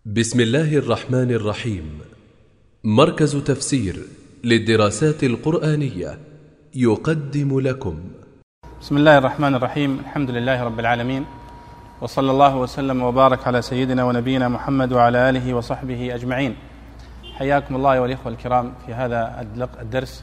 بسم الله الرحمن الرحيم. مركز تفسير للدراسات القرآنية يقدم لكم. بسم الله الرحمن الرحيم. الحمد لله رب العالمين، وصلى الله وسلم وبارك على سيدنا ونبينا محمد وعلى آله وصحبه أجمعين. حياكم الله والإخوة الكرام في هذا الدرس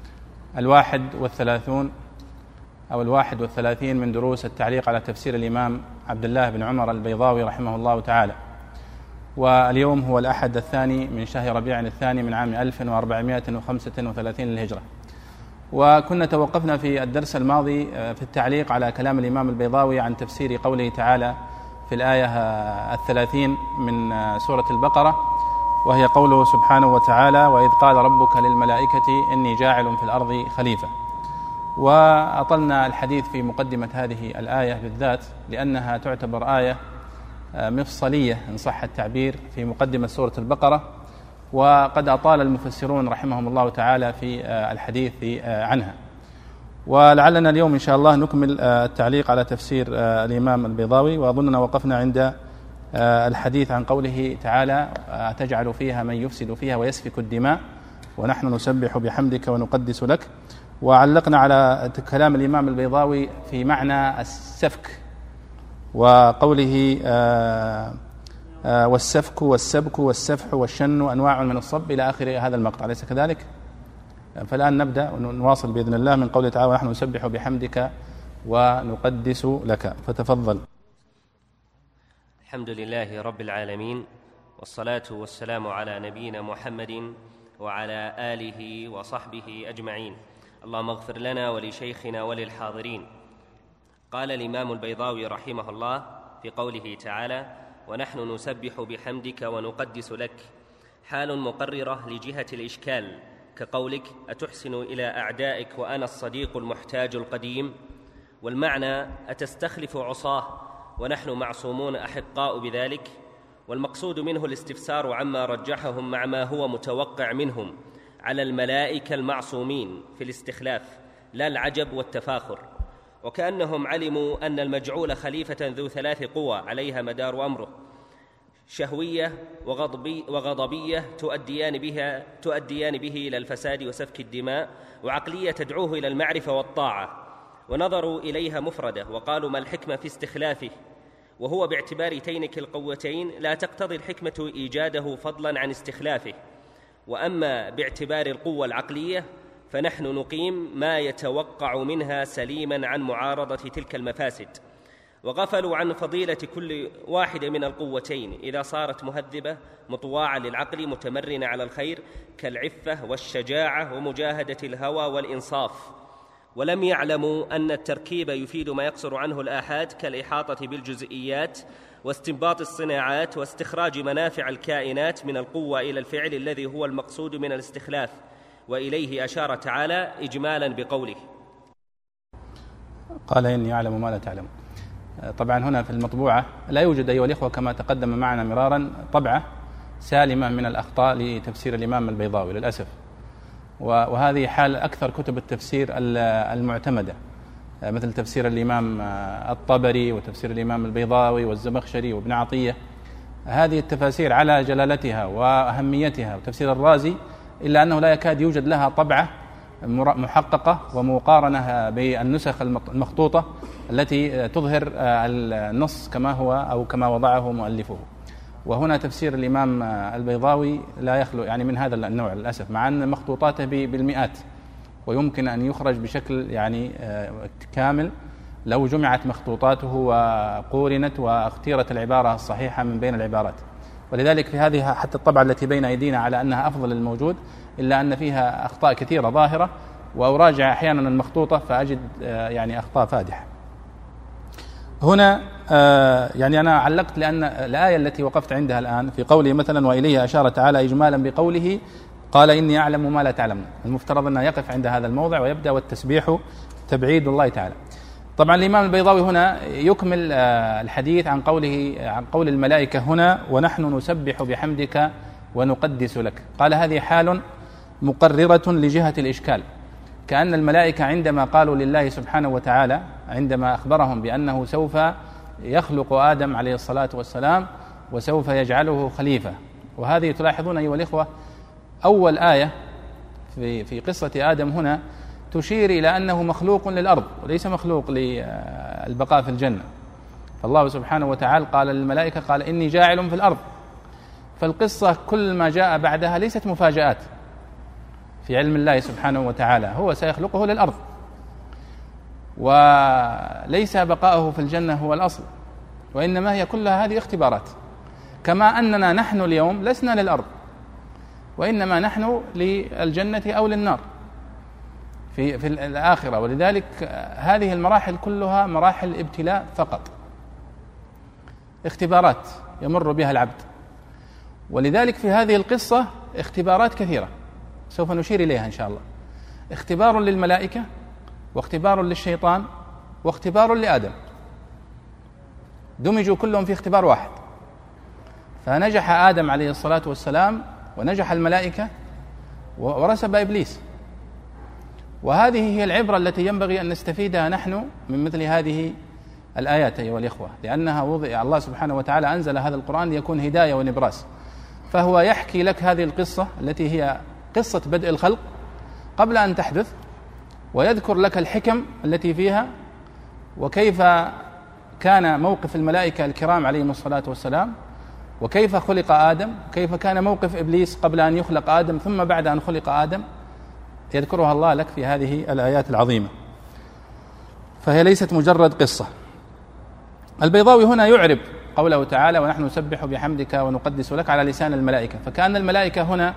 31 من دروس التعليق على تفسير الإمام عبد الله بن عمر البيضاوي رحمه الله تعالى. واليوم هو الأحد الثاني من شهر ربيع الثاني من عام 1435 للهجرة. وكنا توقفنا في الدرس الماضي في التعليق على كلام الإمام البيضاوي عن تفسير قوله تعالى في الآية 30 من سورة البقرة، وهي قوله سبحانه وتعالى: وإذ قال ربك للملائكة إني جاعل في الأرض خليفة. وأطلنا الحديث في مقدمة هذه الآية بالذات لأنها تعتبر آية مفصلية إن صح التعبير في مقدمة سورة البقرة، وقد أطال المفسرون رحمهم الله تعالى في الحديث عنها. ولعلنا اليوم إن شاء الله نكمل التعليق على تفسير الإمام البيضاوي، وأظننا وقفنا عند الحديث عن قوله تعالى: أتجعل فيها من يفسد فيها ويسفك الدماء ونحن نسبح بحمدك ونقدس لك. وعلقنا على كلام الإمام البيضاوي في معنى السفك، وقوله والسفك والسبك والسفح والشن أنواع من الصب إلى آخر هذا المقطع، أليس كذلك؟ فالآن نبدأ ونواصل بإذن الله من قوله تعالى: ونحن نسبح بحمدك ونقدس لك. فتفضل. الحمد لله رب العالمين، والصلاة والسلام على نبينا محمد وعلى آله وصحبه أجمعين. اللهم اغفر لنا ولشيخنا وللحاضرين. قال الإمام البيضاوي رحمه الله في قوله تعالى: ونحن نسبح بحمدك ونقدس لك، حال مقررة لجهة الإشكال، كقولك: أتحسن إلى أعدائك وأنا الصديق المحتاج القديم. والمعنى: أتستخلف عصاه ونحن معصومون أحقاء بذلك. والمقصود منه الاستفسار عما رجحهم مع ما هو متوقع منهم على الملائكة المعصومين في الاستخلاف، لا العجب والتفاخر. وكأنهم علموا أن المجعول خليفة ذو 3 قوى عليها مدار أمره: شهوية وغضبية تؤديان به إلى الفساد وسفك الدماء، وعقلية تدعوه إلى المعرفة والطاعة. ونظروا إليها مفردة وقالوا: ما الحكمة في استخلافه؟ وهو باعتبار تينك القوتين لا تقتضي الحكمة إيجاده فضلا عن استخلافه. وأما باعتبار القوة العقلية فنحن نقيم ما يتوقع منها سليما عن معارضة تلك المفاسد. وغفلوا عن فضيلة كل واحدة من القوتين إذا صارت مهذبة مطواعة للعقل متمرنة على الخير، كالعفة والشجاعة ومجاهدة الهوى والإنصاف. ولم يعلموا أن التركيب يفيد ما يقصر عنه الآحاد، كالإحاطة بالجزئيات واستنباط الصناعات واستخراج منافع الكائنات من القوة إلى الفعل الذي هو المقصود من الاستخلاف، وإليه أشار تعالى إجمالا بقوله: قال إني أعلم ما لا تعلم. طبعا هنا في المطبوعة لا يوجد أيها الإخوة كما تقدم معنا مرارا طبعة سالمة من الأخطاء لتفسير الإمام البيضاوي للأسف، وهذه حال أكثر كتب التفسير المعتمدة، مثل تفسير الإمام الطبري وتفسير الإمام البيضاوي والزمخشري وابن عطية. هذه التفاسير على جلالتها وأهميتها، وتفسير الرازي، إلا أنه لا يكاد يوجد لها طبعة محققة ومقارنة بالنسخ المخطوطة التي تظهر النص كما هو أو كما وضعه مؤلفه. وهنا تفسير الإمام البيضاوي لا يخلو يعني من هذا النوع للأسف، مع أن مخطوطاته بالمئات، ويمكن أن يخرج بشكل يعني كامل لو جمعت مخطوطاته وقورنت واختيرت العبارة الصحيحة من بين العبارات. ولذلك في هذه حتى الطبعة التي بين أيدينا على أنها أفضل الموجود، إلا أن فيها أخطاء كثيرة ظاهرة، وأراجع أحيانا المخطوطة فأجد يعني أخطاء فادحة. هنا يعني أنا علقت لأن الآية التي وقفت عندها الآن في قوله مثلا: وإليه أشار تعالى إجمالا بقوله: قال إني أعلم ما لا تعلمون. المفترض أنه يقف عند هذا الموضع ويبدأ: والتسبيح تبعيد الله تعالى. طبعا الإمام البيضاوي هنا يكمل الحديث عن قول الملائكة هنا: ونحن نسبح بحمدك ونقدس لك. قال: هذه حال مقررة لجهة الإشكال، كأن الملائكة عندما قالوا لله سبحانه وتعالى، عندما أخبرهم بأنه سوف يخلق آدم عليه الصلاة والسلام، وسوف يجعله خليفة. وهذه تلاحظون أيها الإخوة أول آية في قصة آدم هنا تشير إلى أنه مخلوق للأرض وليس مخلوق للبقاء في الجنة. فالله سبحانه وتعالى قال للملائكة قال إني جاعل في الأرض. فالقصة كل ما جاء بعدها ليست مفاجآت في علم الله سبحانه وتعالى، هو سيخلقه للأرض، وليس بقاءه في الجنة هو الأصل، وإنما هي كلها هذه اختبارات، كما أننا نحن اليوم لسنا للأرض وإنما نحن للجنة أو للنار في الآخرة. ولذلك هذه المراحل كلها مراحل ابتلاء فقط، اختبارات يمر بها العبد. ولذلك في هذه القصة اختبارات كثيرة سوف نشير إليها إن شاء الله، اختبار للملائكة واختبار للشيطان واختبار لآدم، دمجوا كلهم في اختبار واحد. فنجح آدم عليه الصلاة والسلام ونجح الملائكة ورسب إبليس. وهذه هي العبرة التي ينبغي أن نستفيدها نحن من مثل هذه الآيات أيها الإخوة، لأنها وضع الله سبحانه وتعالى أنزل هذا القرآن ليكون هداية ونبراس. فهو يحكي لك هذه القصة التي هي قصة بدء الخلق قبل أن تحدث، ويذكر لك الحكم التي فيها، وكيف كان موقف الملائكة الكرام عليهم الصلاة والسلام، وكيف خلق آدم، وكيف كان موقف إبليس قبل أن يخلق آدم ثم بعد أن خلق آدم، يذكرها الله لك في هذه الآيات العظيمة. فهي ليست مجرد قصة. البيضاوي هنا يعرب قوله تعالى ونحن نسبح بحمدك ونقدس لك على لسان الملائكة، فكأن الملائكة هنا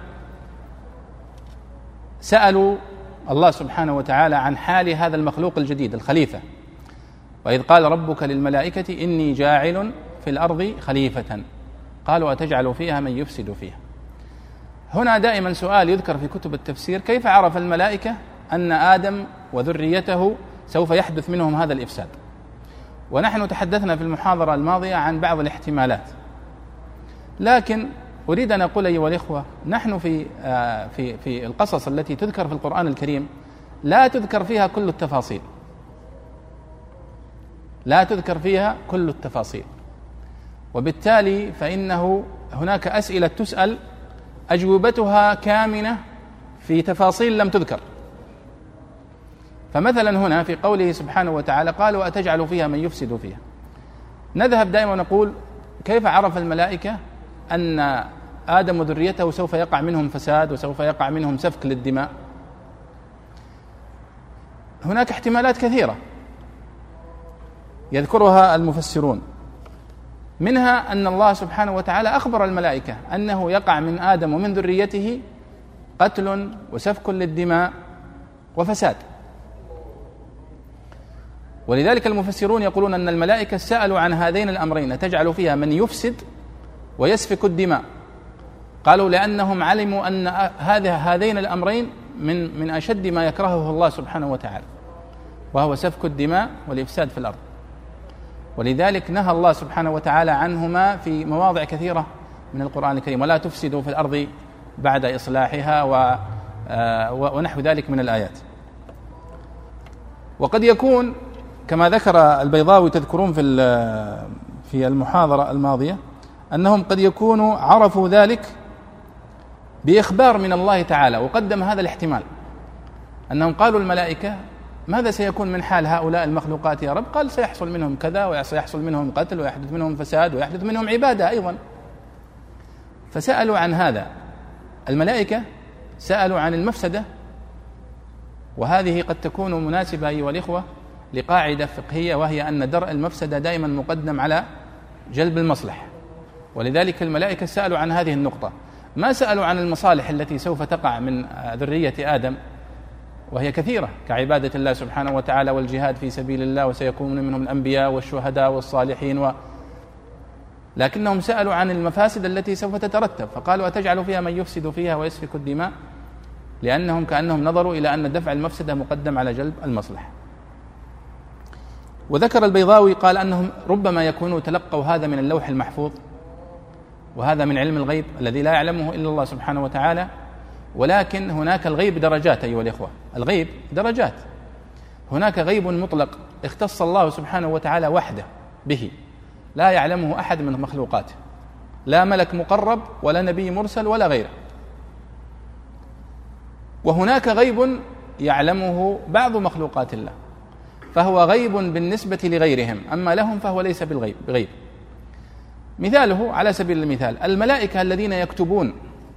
سألوا الله سبحانه وتعالى عن حال هذا المخلوق الجديد الخليفة. وإذ قال ربك للملائكة إني جاعل في الأرض خليفة قالوا أتجعل فيها من يفسد فيها. هنا دائما سؤال يذكر في كتب التفسير، كيف عرف الملائكة أن آدم وذريته سوف يحدث منهم هذا الإفساد؟ ونحن تحدثنا في المحاضرة الماضية عن بعض الاحتمالات، لكن أريد أن أقول أيها الإخوة نحن في القصص التي تذكر في القرآن الكريم لا تذكر فيها كل التفاصيل، لا تذكر فيها كل التفاصيل، وبالتالي فإنه هناك أسئلة تسأل أجوبتها كامنة في تفاصيل لم تذكر. فمثلا هنا في قوله سبحانه وتعالى قالوا أتجعل فيها من يفسد فيها، نذهب دائما ونقول كيف عرف الملائكة أن آدم وذريته سوف يقع منهم فساد وسوف يقع منهم سفك للدماء؟ هناك احتمالات كثيرة يذكرها المفسرون، منها أن الله سبحانه وتعالى أخبر الملائكة أنه يقع من آدم ومن ذريته قتل وسفك للدماء وفساد. ولذلك المفسرون يقولون أن الملائكة سألوا عن هذين الأمرين، تجعل فيها من يفسد ويسفك الدماء، قالوا لأنهم علموا أن هذين الأمرين من أشد ما يكرهه الله سبحانه وتعالى، وهو سفك الدماء والإفساد في الأرض. ولذلك نهى الله سبحانه وتعالى عنهما في مواضع كثيرة من القرآن الكريم، ولا تفسدوا في الأرض بعد إصلاحها ونحو ذلك من الآيات. وقد يكون كما ذكر البيضاوي تذكرون في المحاضرة الماضية أنهم قد يكونوا عرفوا ذلك بإخبار من الله تعالى، وقدم هذا الاحتمال أنهم قالوا الملائكة ماذا سيكون من حال هؤلاء المخلوقات يا رب؟ قال سيحصل منهم كذا وسيحصل منهم قتل ويحدث منهم فساد ويحدث منهم عبادة أيضا. فسألوا عن هذا، الملائكة سألوا عن المفسدة، وهذه قد تكون مناسبة أيها الإخوة لقاعدة فقهية، وهي أن درء المفسدة دائما مقدم على جلب المصلحة. ولذلك الملائكة سألوا عن هذه النقطة، ما سألوا عن المصالح التي سوف تقع من ذرية آدم، وهي كثيرة كعبادة الله سبحانه وتعالى والجهاد في سبيل الله، وسيكون منهم الأنبياء والشهداء والصالحين لكنهم سألوا عن المفاسد التي سوف تترتب، فقالوا أتجعل فيها من يفسد فيها ويسفك الدماء، لأنهم كأنهم نظروا إلى أن دفع المفسدة مقدم على جلب المصلحة. وذكر البيضاوي قال أنهم ربما يكونوا تلقوا هذا من اللوح المحفوظ، وهذا من علم الغيب الذي لا يعلمه إلا الله سبحانه وتعالى. ولكن هناك الغيب درجات أيها الإخوة، الغيب درجات. هناك غيب مطلق اختص الله سبحانه وتعالى وحده به، لا يعلمه أحد من مخلوقاته، لا ملك مقرب ولا نبي مرسل ولا غيره. وهناك غيب يعلمه بعض مخلوقات الله، فهو غيب بالنسبة لغيرهم، أما لهم فهو ليس بغيب. مثاله على سبيل المثال الملائكة الذين يكتبون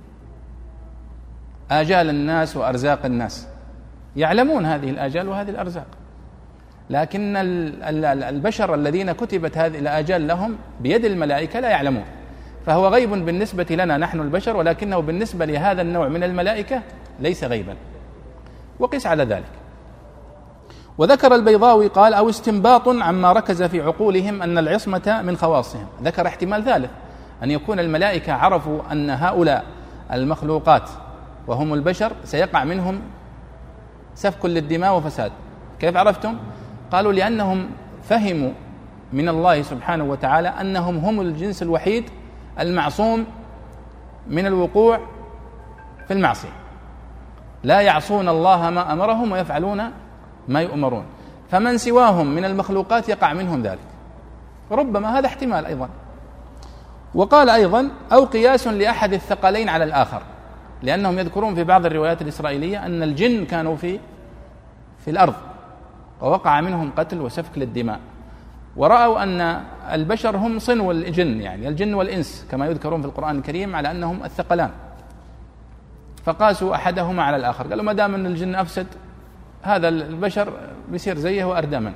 آجال الناس وأرزاق الناس يعلمون هذه الآجال وهذه الأرزاق، لكن البشر الذين كتبت هذه الآجال لهم بيد الملائكة لا يعلمون، فهو غيب بالنسبة لنا نحن البشر، ولكنه بالنسبة لهذا النوع من الملائكة ليس غيبا. وقس على ذلك. وذكر البيضاوي قال: أو استنباط عما ركز في عقولهم أن العصمة من خواصهم. ذكر احتمال ثالث، أن يكون الملائكة عرفوا أن هؤلاء المخلوقات وهم البشر سيقع منهم سفك للدماء وفساد. كيف عرفتم؟ قالوا: لأنهم فهموا من الله سبحانه وتعالى أنهم هم الجنس الوحيد المعصوم من الوقوع في المعصية، لا يعصون الله ما أمرهم ويفعلون ما يؤمرون، فمن سواهم من المخلوقات يقع منهم ذلك. ربما هذا احتمال أيضا. وقال أيضا: أو قياس لأحد الثقلين على الآخر، لأنهم يذكرون في بعض الروايات الإسرائيلية أن الجن كانوا في الأرض ووقع منهم قتل وسفك للدماء، ورأوا أن البشر هم صنو الجن، يعني الجن والإنس كما يذكرون في القرآن الكريم على أنهم الثقلان، فقاسوا أحدهما على الآخر، قالوا ما دام أن الجن أفسد هذا البشر بيصير زيه وأرداما.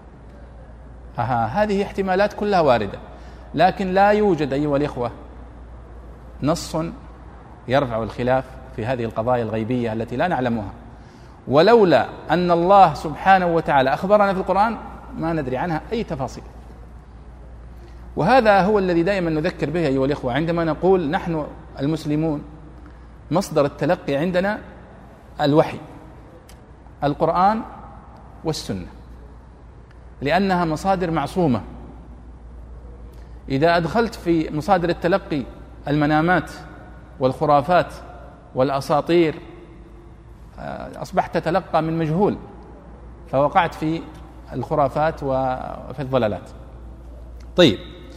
هذه احتمالات كلها واردة، لكن لا يوجد أيها الإخوة نص يرفع الخلاف في هذه القضايا الغيبية التي لا نعلمها، ولولا أن الله سبحانه وتعالى أخبرنا في القرآن ما ندري عنها أي تفاصيل. وهذا هو الذي دائما نذكر به أيها الإخوة عندما نقول نحن المسلمون مصدر التلقي عندنا الوحي، القرآن والسنة، لأنها مصادر معصومة. إذا أدخلت في مصادر التلقي المنامات والخرافات والأساطير أصبحت تتلقى من مجهول، فوقعت في الخرافات وفي الضلالات. طيب،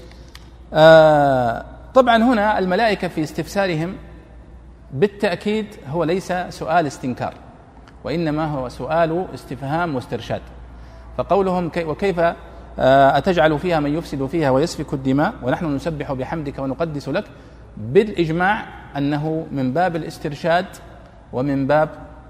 طبعا هنا الملائكة في استفسارهم بالتأكيد هو ليس سؤال استنكار، وإنما هو سؤال استفهام واسترشاد. فقولهم وكيف أتجعل فيها من يفسد فيها ويسفك الدماء ونحن نسبح بحمدك ونقدس لك، بالإجماع أنه من باب الاسترشاد ومن باب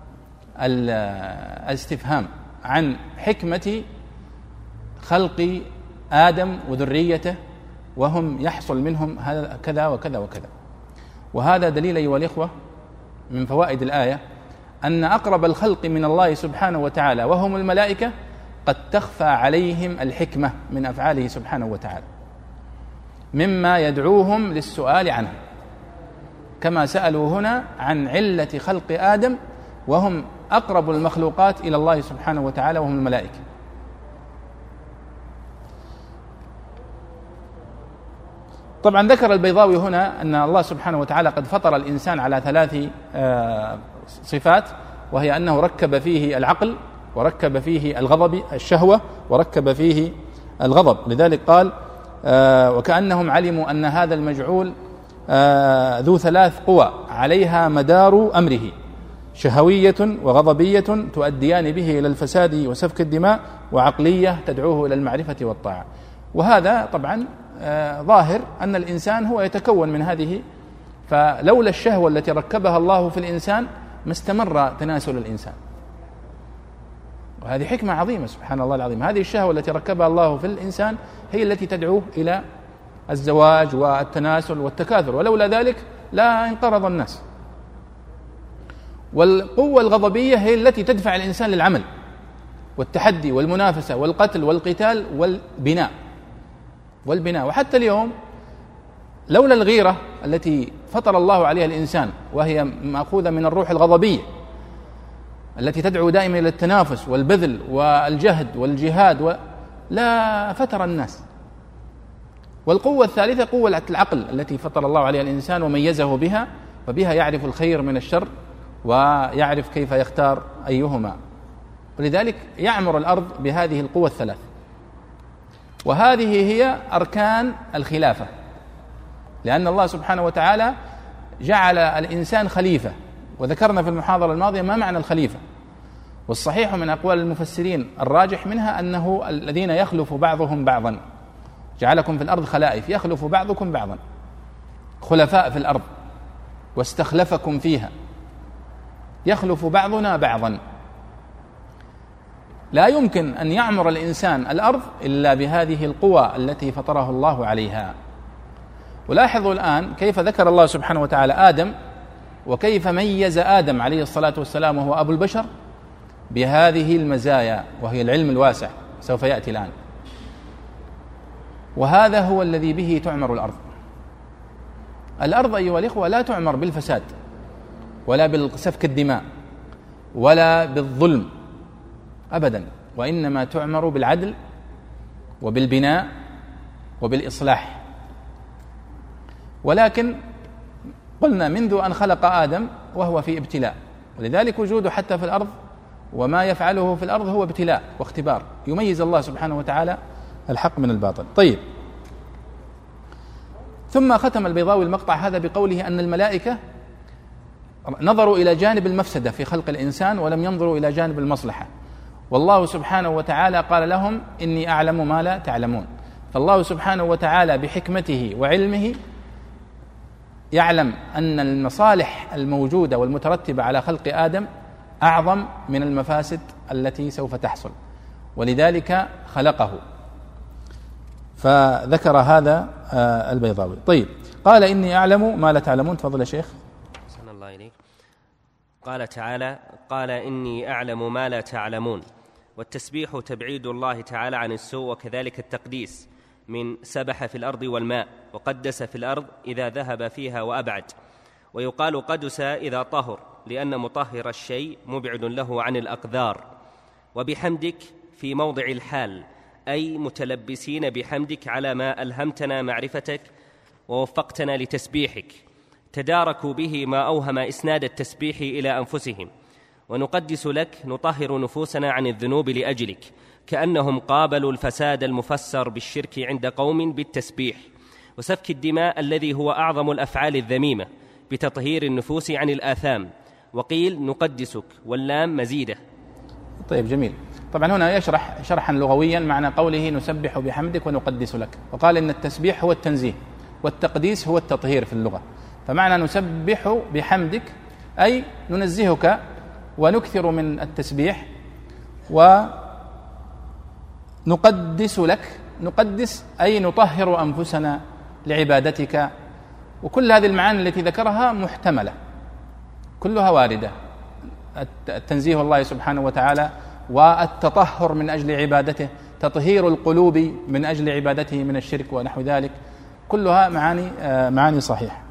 الاستفهام عن حكمة خلق آدم وذريته، وهم يحصل منهم هذا كذا وكذا وكذا. وهذا دليل أيها الإخوة من فوائد الآية أن أقرب الخلق من الله سبحانه وتعالى وهم الملائكة قد تخفى عليهم الحكمة من أفعاله سبحانه وتعالى، مما يدعوهم للسؤال عنه، كما سألوا هنا عن علة خلق آدم وهم أقرب المخلوقات إلى الله سبحانه وتعالى وهم الملائكة. طبعا ذكر البيضاوي هنا أن الله سبحانه وتعالى قد فطر الإنسان على 3 صفات، وهي أنه ركب فيه العقل، وركب فيه الغضب الشهوة، وركب فيه الغضب. لذلك قال: وكأنهم علموا أن هذا المجعول ذو 3 قوى عليها مدار أمره، شهوية وغضبية تؤديان به إلى الفساد وسفك الدماء، وعقلية تدعوه إلى المعرفة والطاعة. وهذا طبعا ظاهر أن الإنسان هو يتكون من هذه، فلولا الشهوة التي ركبها الله في الإنسان ما استمر تناسل الإنسان. وهذه حكمة عظيمة سبحان الله العظيم. هذه الشهوة التي ركبها الله في الإنسان هي التي تدعوه إلى الزواج والتناسل والتكاثر، ولولا ذلك لا انقرض الناس. والقوة الغضبية هي التي تدفع الإنسان للعمل والتحدي والمنافسة والقتل والقتال والبناء. وحتى اليوم لولا الغيرة التي فطر الله عليها الإنسان، وهي مأخوذة من الروح الغضبية التي تدعو دائما إلى التنافس والبذل والجهد والجهاد، لا فتر الناس. والقوة الثالثة قوة العقل التي فطر الله عليها الإنسان وميزه بها، وبها يعرف الخير من الشر ويعرف كيف يختار أيهما. ولذلك يعمر الأرض بهذه القوة ال3، وهذه هي أركان الخلافة لأن الله سبحانه وتعالى جعل الإنسان خليفة، وذكرنا في المحاضرة الماضية ما معنى الخليفة، والصحيح من أقوال المفسرين الراجح منها أنه الذين يخلف بعضهم بعضا، جعلكم في الأرض خلائف، يخلف بعضكم بعضا، خلفاء في الأرض، واستخلفكم فيها، يخلف بعضنا بعضا. لا يمكن أن يعمر الإنسان الأرض إلا بهذه القوى التي فطره الله عليها. ولاحظوا الآن كيف ذكر الله سبحانه وتعالى آدم، وكيف ميز آدم عليه الصلاة والسلام وهو أبو البشر بهذه المزايا، وهي العلم الواسع، سوف يأتي الآن. وهذا هو الذي به تعمر الأرض. الأرض أيها الإخوة لا تعمر بالفساد، ولا بالسفك الدماء، ولا بالظلم أبدا، وإنما تعمر بالعدل وبالبناء وبالإصلاح. ولكن قلنا منذ أن خلق آدم وهو في ابتلاء، ولذلك وجوده حتى في الأرض وما يفعله في الأرض هو ابتلاء واختبار، يميز الله سبحانه وتعالى الحق من الباطل. طيب، ثم ختم البيضاوي المقطع هذا بقوله أن الملائكة نظروا إلى جانب المفسدة في خلق الإنسان ولم ينظروا إلى جانب المصلحة، والله سبحانه وتعالى قال لهم إني أعلم ما لا تعلمون. فالله سبحانه وتعالى بحكمته وعلمه يعلم أن المصالح الموجودة والمترتبة على خلق آدم أعظم من المفاسد التي سوف تحصل، ولذلك خلقه. فذكر هذا البيضاوي. طيب، قال إني أعلم ما لا تعلمون. تفضل يا شيخ. أحسن الله إليك. قال تعالى: قال إني أعلم ما لا تعلمون. والتسبيح تبعيد الله تعالى عن السوء، وكذلك التقديس من سبح في الأرض والماء، وقدس في الأرض إذا ذهب فيها وأبعد. ويقال قدس إذا طهر، لأن مطهر الشيء مبعد له عن الأقذار. وبحمدك في موضع الحال، أي متلبسين بحمدك على ما ألهمتنا معرفتك ووفقتنا لتسبيحك، تداركوا به ما أوهم إسناد التسبيح إلى أنفسهم. ونقدس لك، نطهر نفوسنا عن الذنوب لأجلك، كأنهم قابلوا الفساد المفسر بالشرك عند قوم بالتسبيح، وسفك الدماء الذي هو أعظم الأفعال الذميمة، بتطهير النفوس عن الآثام. وقيل نقدسك، واللام مزيدة. طيب، جميل. طبعا هنا يشرح شرحا لغويا معنى قوله نسبح بحمدك ونقدس لك، وقال إن التسبيح هو التنزيه، والتقديس هو التطهير في اللغة. فمعنى نسبح بحمدك أي ننزهك ونكثر من التسبيح، ونقدس لك، نقدس أي نطهر أنفسنا لعبادتك. وكل هذه المعاني التي ذكرها محتملة، كلها واردة، التنزيه الله سبحانه وتعالى، والتطهر من أجل عبادته، تطهير القلوب من أجل عبادته من الشرك ونحو ذلك، كلها معاني صحيحة.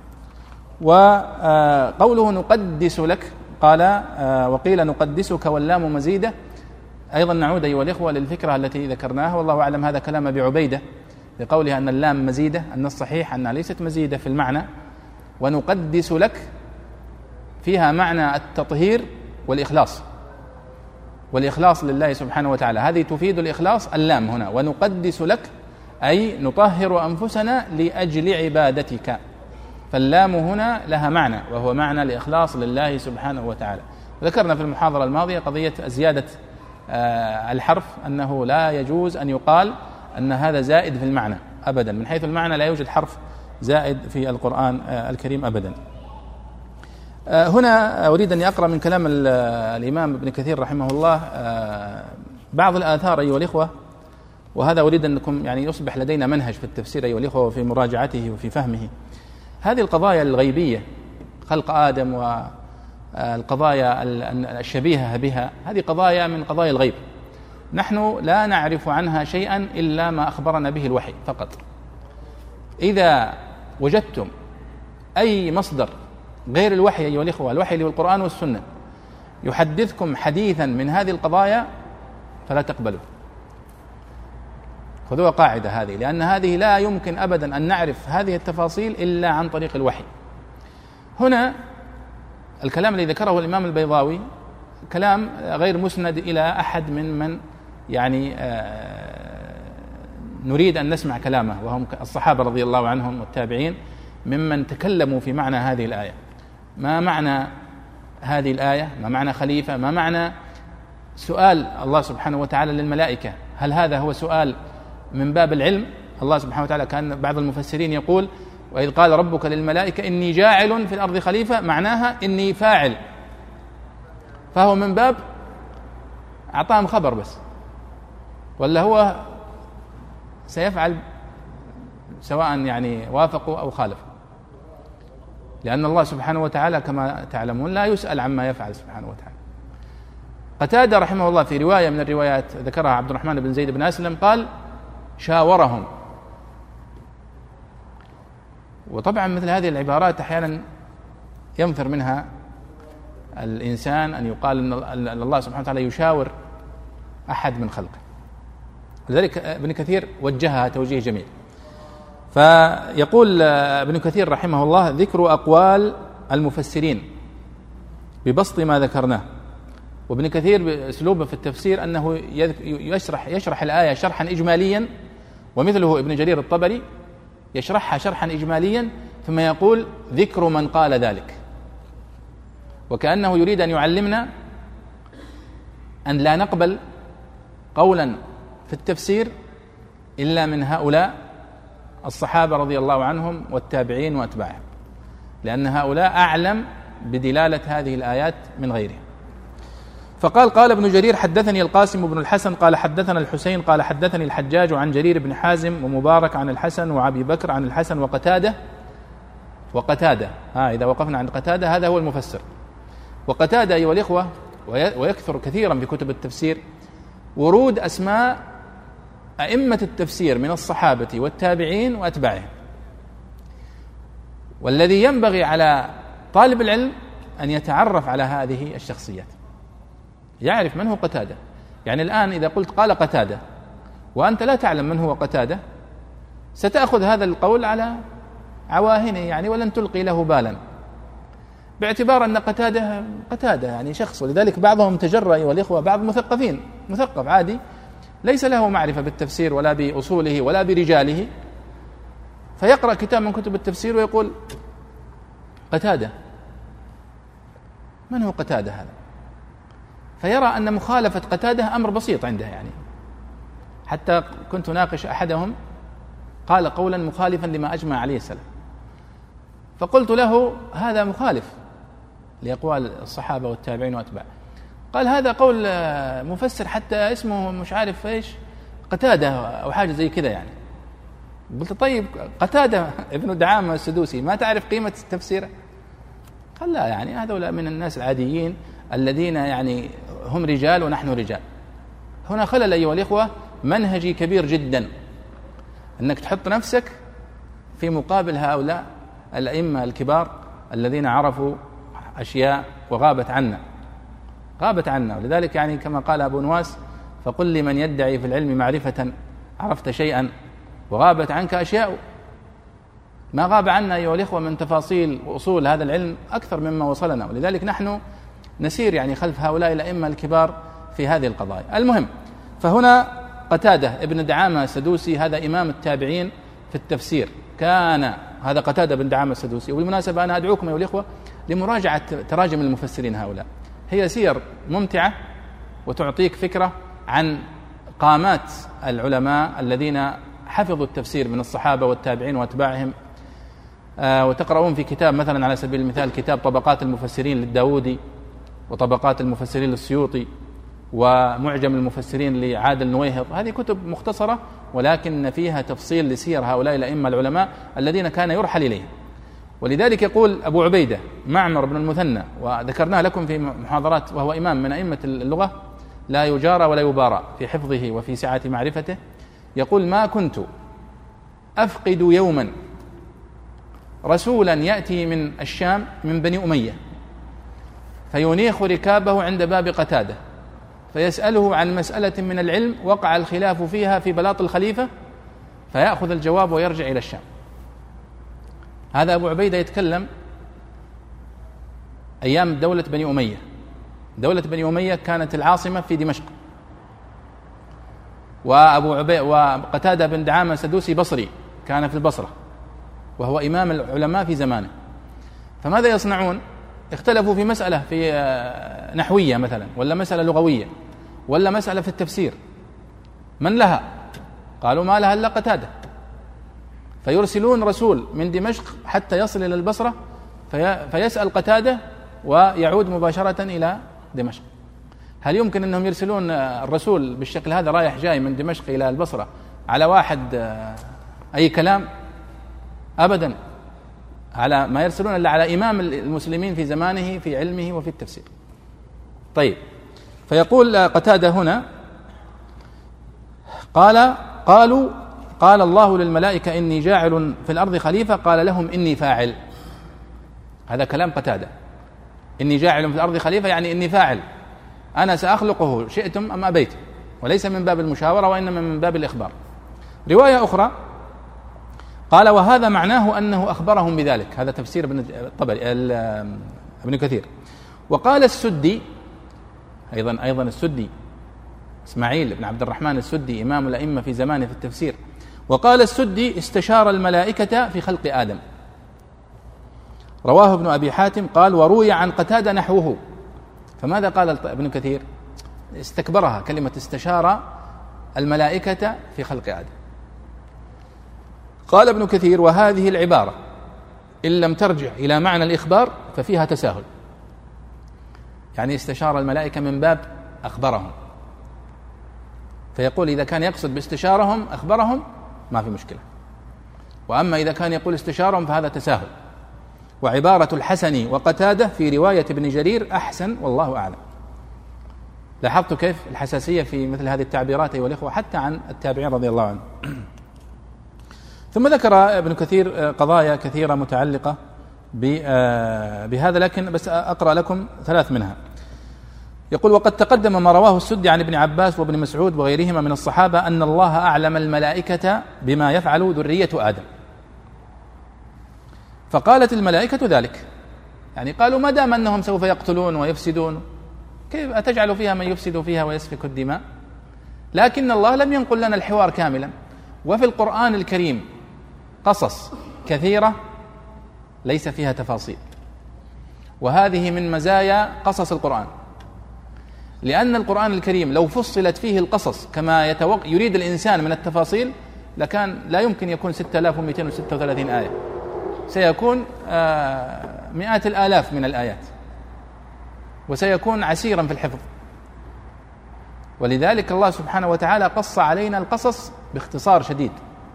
وقوله نقدس لك، قال وقيل نقدسك واللام مزيدة. أيضا نعود أيها الإخوة للفكرة التي ذكرناها، والله أعلم هذا كلام أبي عبيدة بقولها أن اللام مزيدة، أن الصحيح أنها ليست مزيدة في المعنى. ونقدس لك فيها معنى التطهير والإخلاص، والإخلاص لله سبحانه وتعالى، هذه تفيد الإخلاص اللام هنا. ونقدس لك أي نطهر أنفسنا لأجل عبادتك، فاللام هنا لها معنى، وهو معنى الإخلاص لله سبحانه وتعالى. ذكرنا في المحاضرة الماضية قضية زيادة الحرف، أنه لا يجوز أن يقال أن هذا زائد في المعنى أبدا، من حيث المعنى لا يوجد حرف زائد في القرآن الكريم أبدا. هنا أريد أن أقرأ من كلام الإمام ابن كثير رحمه الله بعض الآثار أيها الإخوة، وهذا أريد أنكم يعني يصبح لدينا منهج في التفسير أيها الإخوة وفي مراجعته وفي فهمه. هذه القضايا الغيبية، خلق آدم والقضايا الشبيهة بها، هذه قضايا من قضايا الغيب، نحن لا نعرف عنها شيئا إلا ما أخبرنا به الوحي فقط. إذا وجدتم أي مصدر غير الوحي أيها الإخوة، الوحي اللي هو القرآن والسنة، يحدثكم حديثا من هذه القضايا فلا تقبلوا، خذوها قاعدة هذه، لأن هذه لا يمكن أبدا أن نعرف هذه التفاصيل إلا عن طريق الوحي. هنا الكلام الذي ذكره الإمام البيضاوي كلام غير مسند إلى أحد من يعني نريد أن نسمع كلامه، وهم الصحابة رضي الله عنهم والتابعين، ممن تكلموا في معنى هذه الآية. ما معنى هذه الآية؟ ما معنى خليفة؟ ما معنى سؤال الله سبحانه وتعالى للملائكة؟ هل هذا هو سؤال من باب العلم؟ الله سبحانه وتعالى كان بعض المفسرين يقول: وإذ قال ربك للملائكة إني جاعل في الأرض خليفة، معناها إني فاعل، فهو من باب أعطاهم خبر بس، ولا هو سيفعل سواء يعني وافقوا أو خالفوا، لأن الله سبحانه وتعالى كما تعلمون لا يسأل عما يفعل سبحانه وتعالى. قتادة رحمه الله في رواية من الروايات ذكرها عبد الرحمن بن زيد بن أسلم قال: شاورهم. وطبعا مثل هذه العبارات أحيانا ينفر منها الإنسان أن يقال أن الله سبحانه وتعالى يشاور أحد من خلقه، لذلك ابن كثير وجهها توجيه جميل. فيقول ابن كثير رحمه الله: ذكر أقوال المفسرين ببسط ما ذكرناه. وابن كثير بأسلوبه في التفسير أنه يشرح الآية شرحا إجماليا، ومثله ابن جرير الطبري يشرحها شرحا إجماليا ثم يقول: ذكر من قال ذلك، وكأنه يريد أن يعلمنا أن لا نقبل قولا في التفسير إلا من هؤلاء الصحابة رضي الله عنهم والتابعين وأتباعهم، لأن هؤلاء أعلم بدلالة هذه الآيات من غيرهم. قال ابن جرير: حدثني القاسم بن الحسن قال حدثنا الحسين قال حدثني الحجاج عن جرير بن حازم ومبارك عن الحسن وأبي بكر عن الحسن وقتادة إذا وقفنا عند قتادة هذا هو المفسر. وقتادة أيها الإخوة، ويكثر كثيرا في كتب التفسير ورود أسماء أئمة التفسير من الصحابة والتابعين وأتباعهم، والذي ينبغي على طالب العلم أن يتعرف على هذه الشخصيات، يعرف من هو قتادة. يعني الآن إذا قلت قال قتادة وأنت لا تعلم من هو قتادة ستأخذ هذا القول على عواهنه يعني، ولن تلقي له بالا، باعتبار أن قتادة يعني شخص. ولذلك بعضهم تجرأ والإخوة، بعض مثقف عادي ليس له معرفة بالتفسير ولا بأصوله ولا برجاله، فيقرأ كتاب من كتب التفسير ويقول قتادة، من هو قتادة هذا؟ فيرى أن مخالفة قتادة أمر بسيط عنده يعني. حتى كنت ناقش أحدهم قال قولا مخالفا لما أجمع عليه السلف، فقلت له هذا مخالف لأقوال الصحابة والتابعين وأتباع. قال هذا قول مفسر حتى اسمه مش عارف ايش قتادة أو حاجة زي كذا يعني. قلت طيب قتادة ابن دعامة السدوسي ما تعرف قيمة تفسيره؟ قال لا، يعني هذول من الناس العاديين الذين يعني هم رجال ونحن رجال. هنا خلل أيها الإخوة منهجي كبير جدا، أنك تحط نفسك في مقابل هؤلاء الأئمة الكبار الذين عرفوا أشياء وغابت عنا. ولذلك يعني كما قال أبو نواس: فقل لمن يدعي في العلم معرفة عرفت شيئا وغابت عنك أشياء. ما غاب عنا أيها الإخوة من تفاصيل وأصول هذا العلم أكثر مما وصلنا، ولذلك نحن نسير يعني خلف هؤلاء الأئمة الكبار في هذه القضايا. المهم، فهنا قتادة ابن دعامة السدوسي هذا إمام التابعين في التفسير، كان هذا قتادة بن دعامة السدوسي. وبالمناسبة أنا أدعوكم أيها الإخوة لمراجعة تراجم المفسرين هؤلاء، هي سير ممتعة وتعطيك فكرة عن قامات العلماء الذين حفظوا التفسير من الصحابة والتابعين وأتباعهم. وتقرؤون في كتاب مثلا على سبيل المثال كتاب طبقات المفسرين للداودي، وطبقات المفسرين للسيوطي، ومعجم المفسرين لعادل نويهر. هذه كتب مختصرة ولكن فيها تفصيل لسير هؤلاء الأئمة العلماء الذين كان يرحل إليهم. ولذلك يقول أبو عبيدة معمر بن المثنى، وذكرناه لكم في محاضرات، وهو إمام من أئمة اللغة لا يجارى ولا يبارى في حفظه وفي سعة معرفته، يقول: ما كنت أفقد يوما رسولا يأتي من الشام من بني أمية فينيخ ركابه عند باب قتادة فيسأله عن مسألة من العلم وقع الخلاف فيها في بلاط الخليفة فيأخذ الجواب ويرجع إلى الشام. هذا أبو عبيدة يتكلم أيام دولة بني أمية. دولة بني أمية كانت العاصمة في دمشق، وقتادة بن دعامة السدوسي بصري كان في البصرة، وهو إمام العلماء في زمانه. فماذا يصنعون؟ اختلفوا في مسألة في نحوية مثلا، ولا مسألة لغوية، ولا مسألة في التفسير، من لها؟ قالوا ما لها إلا قتادة. فيرسلون رسول من دمشق حتى يصل إلى البصرة فيسأل قتادة ويعود مباشرة إلى دمشق. هل يمكن أنهم يرسلون الرسول بالشكل هذا رايح جاي من دمشق إلى البصرة على واحد أي كلام؟ أبدا، على ما يرسلون إلا على إمام المسلمين في زمانه في علمه وفي التفسير. طيب، فيقول قتادة هنا قال الله للملائكة إني جاعل في الأرض خليفة، قال لهم إني فاعل. هذا كلام قتادة، إني جاعل في الأرض خليفة يعني إني فاعل، أنا سأخلقه شئتم أم أبيتم، وليس من باب المشاورة وإنما من باب الإخبار. رواية أخرى قال وهذا معناه أنه أخبرهم بذلك. هذا تفسير ابن كثير. وقال السدي أيضا السدي إسماعيل بن عبد الرحمن السدي إمام الأئمة في زمانه في التفسير، وقال السدي استشار الملائكة في خلق آدم. رواه ابن أبي حاتم قال وروي عن قتادة نحوه. فماذا قال ابن كثير؟ استكبرها كلمة استشار الملائكة في خلق آدم. قال ابن كثير وهذه العبارة إن لم ترجع إلى معنى الإخبار ففيها تساهل، يعني استشار الملائكة من باب أخبرهم، فيقول إذا كان يقصد باستشارهم أخبرهم ما في مشكلة، وأما إذا كان يقول استشارهم فهذا تساهل. وعبارة الحسن وقتادة في رواية ابن جرير أحسن والله أعلم. لاحظت كيف الحساسية في مثل هذه التعبيرات أيها الإخوة حتى عن التابعين رضي الله عنهم. ثم ذكر ابن كثير قضايا كثيرة متعلقة بهذا، لكن بس أقرأ لكم 3 منها. يقول وقد تقدم ما رواه السدي عن ابن عباس وابن مسعود وغيرهما من الصحابة أن الله أعلم الملائكة بما يفعل ذرية آدم، فقالت الملائكة ذلك، يعني قالوا ما دام أنهم سوف يقتلون ويفسدون كيف أتجعل فيها من يفسد فيها ويسفك الدماء؟ لكن الله لم ينقل لنا الحوار كاملا. وفي القرآن الكريم قصص كثيرة ليس فيها تفاصيل، وهذه من مزايا قصص القرآن، لأن القرآن الكريم لو فصلت فيه القصص كما يريد الإنسان من التفاصيل لكان لا يمكن يكون 6236 آية، سيكون مئات الآلاف من الآيات، وسيكون عسيرا في الحفظ. ولذلك الله سبحانه وتعالى قص علينا القصص باختصار شديد.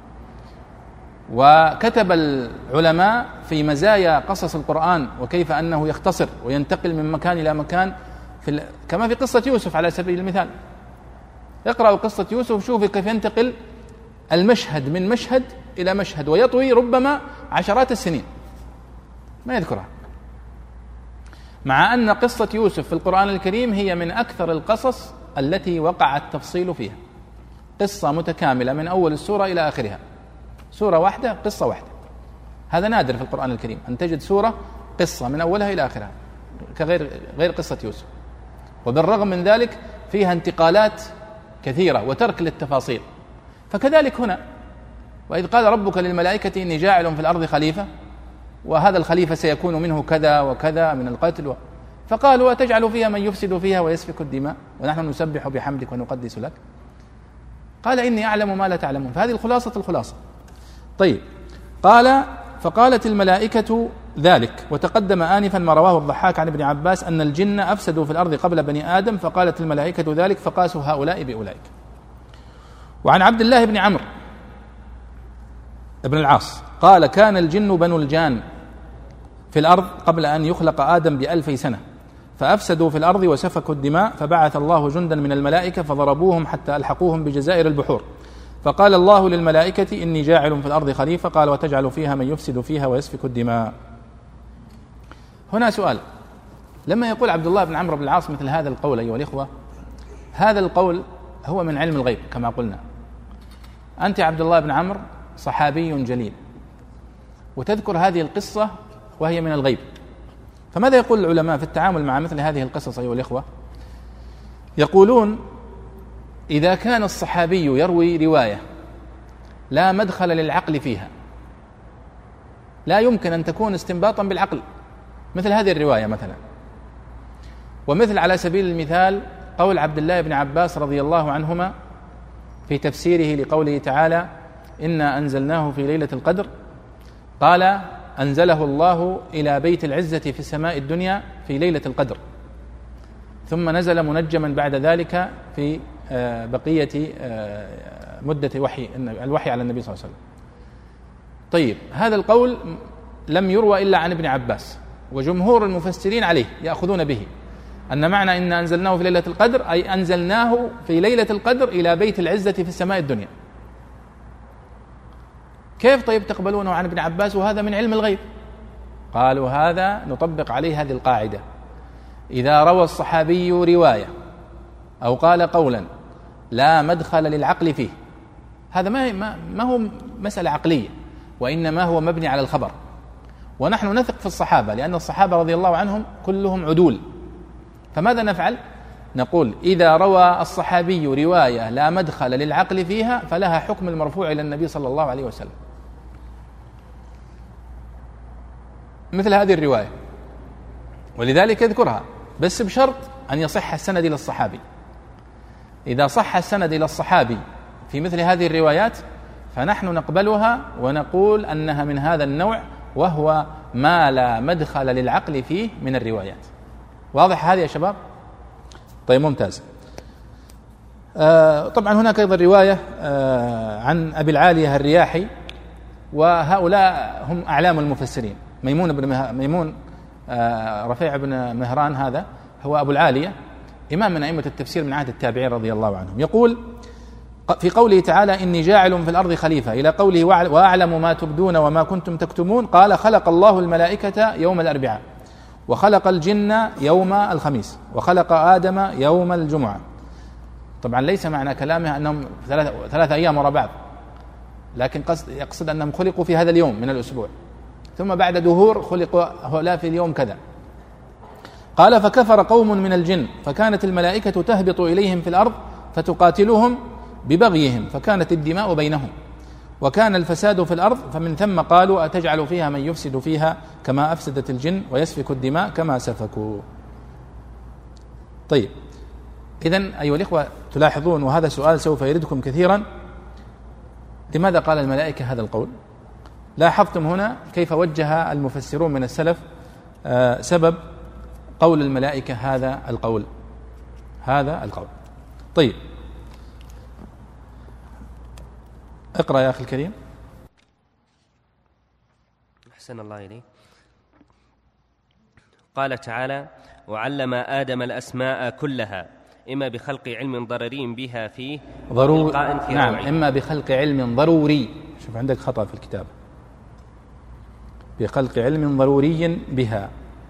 وكتب العلماء في مزايا قصص القرآن وكيف أنه يختصر وينتقل من مكان إلى مكان كما في قصة يوسف على سبيل المثال. اقرأوا قصة يوسف شوفوا كيف ينتقل المشهد من مشهد إلى مشهد ويطوي ربما عشرات السنين ما يذكرها، مع أن قصة يوسف في القرآن الكريم هي من أكثر القصص التي وقع التفصيل فيها، قصة متكاملة من أول السورة إلى آخرها، سورة واحدة قصة واحدة. هذا نادر في القرآن الكريم أن تجد سورة قصة من أولها إلى آخرها غير قصة يوسف. وبالرغم من ذلك فيها انتقالات كثيرة وترك للتفاصيل. فكذلك هنا وإذ قال ربك للملائكة إني جاعل في الأرض خليفة، وهذا الخليفة سيكون منه كذا وكذا من القتل فقالوا أتجعل فيها من يفسد فيها ويسفك الدماء ونحن نسبح بحمدك ونقدس لك، قال إني أعلم ما لا تعلمون. فهذه الخلاصة. طيب، قال فقالت الملائكة ذلك. وتقدم آنفا ما رواه الضحاك عن ابن عباس أن الجن أفسدوا في الأرض قبل بني آدم، فقالت الملائكة ذلك فقاسوا هؤلاء بأولئك. وعن عبد الله بن عمرو ابن العاص قال كان الجن بنو الجان في الأرض قبل أن يخلق آدم ب1000 سنة، فأفسدوا في الأرض وسفكوا الدماء، فبعث الله جندا من الملائكة فضربوهم حتى ألحقوهم بجزائر البحور، فقال الله للملائكة إني جاعل في الأرض خليفة، قال وتجعل فيها من يفسد فيها ويسفك الدماء. هنا سؤال، لما يقول عبد الله بن عمرو بن العاص مثل هذا القول أيها الإخوة، هذا القول هو من علم الغيب كما قلنا. أنت عبد الله بن عمرو صحابي جليل وتذكر هذه القصة وهي من الغيب، فماذا يقول العلماء في التعامل مع مثل هذه القصص أيها الإخوة؟ يقولون إذا كان الصحابي يروي رواية لا مدخل للعقل فيها لا يمكن أن تكون استنباطا بالعقل، مثل هذه الرواية مثلا. ومثل على سبيل المثال قول عبد الله بن عباس رضي الله عنهما في تفسيره لقوله تعالى: إنا أنزلناه في ليلة القدر، قال: أنزله الله إلى بيت العزة في السماء الدنيا في ليلة القدر، ثم نزل منجما بعد ذلك في بقية مدة الوحي على النبي صلى الله عليه وسلم. طيب، هذا القول لم يروى إلا عن ابن عباس، وجمهور المفسرين عليه يأخذون به، أن معنى إن أنزلناه في ليلة القدر أي أنزلناه في ليلة القدر إلى بيت العزة في السماء الدنيا. كيف طيب تقبلونه عن ابن عباس وهذا من علم الغيب؟ قالوا هذا نطبق عليه هذه القاعدة: إذا روى الصحابي رواية أو قال قولا لا مدخل للعقل فيه، هذا ما هو مسألة عقلية، وإنما هو مبني على الخبر. ونحن نثق في الصحابة لأن الصحابة رضي الله عنهم كلهم عدول. فماذا نفعل؟ نقول إذا روى الصحابي رواية لا مدخل للعقل فيها فلها حكم المرفوع إلى النبي صلى الله عليه وسلم. مثل هذه الرواية، ولذلك يذكرها، بس بشرط أن يصح السند إلى الصحابي. إذا صح السند إلى الصحابي في مثل هذه الروايات فنحن نقبلها ونقول أنها من هذا النوع، وهو ما لا مدخل للعقل فيه من الروايات. واضح هذه يا شباب؟ طيب، ممتاز. طبعا هناك أيضا رواية عن أبي العالية الرياحي، وهؤلاء هم أعلام المفسرين. ميمون رفيع بن مهران هذا هو أبو العالية، إمام من أئمة التفسير من عهد التابعين رضي الله عنهم. يقول في قوله تعالى: إني جاعل في الأرض خليفة، إلى قوله: وأعلم ما تبدون وما كنتم تكتمون، قال: خلق الله الملائكة يوم الأربعاء، وخلق الجن يوم الخميس، وخلق آدم يوم الجمعة. طبعا ليس معنى كلامه أنهم 3 أيام وراء بعض، لكن يقصد أنهم خلقوا في هذا اليوم من الأسبوع، ثم بعد دهور خلقوا هؤلاء في اليوم كذا. قال: فكفر قوم من الجن، فكانت الملائكة تهبط إليهم في الأرض فتقاتلهم ببغيهم، فكانت الدماء بينهم، وكان الفساد في الأرض، فمن ثم قالوا: أتجعل فيها من يفسد فيها كما أفسدت الجن ويسفك الدماء كما سفكوا. طيب، إذن أيها الإخوة تلاحظون، وهذا سؤال سوف يردكم كثيرا: لماذا قال الملائكة هذا القول؟ لاحظتم هنا كيف وجه المفسرون من السلف سبب قول الملائكة هذا القول. طيب، اقرأ يا أخي الكريم. أحسن الله إليك. قال تعالى: وعلم آدم الأسماء كلها، إما بخلق علم ضروري بها فيه ضروري. نعم، إما بخلق علم ضروري. شوف عندك خطأ في الكتاب، بخلق علم ضروري بها.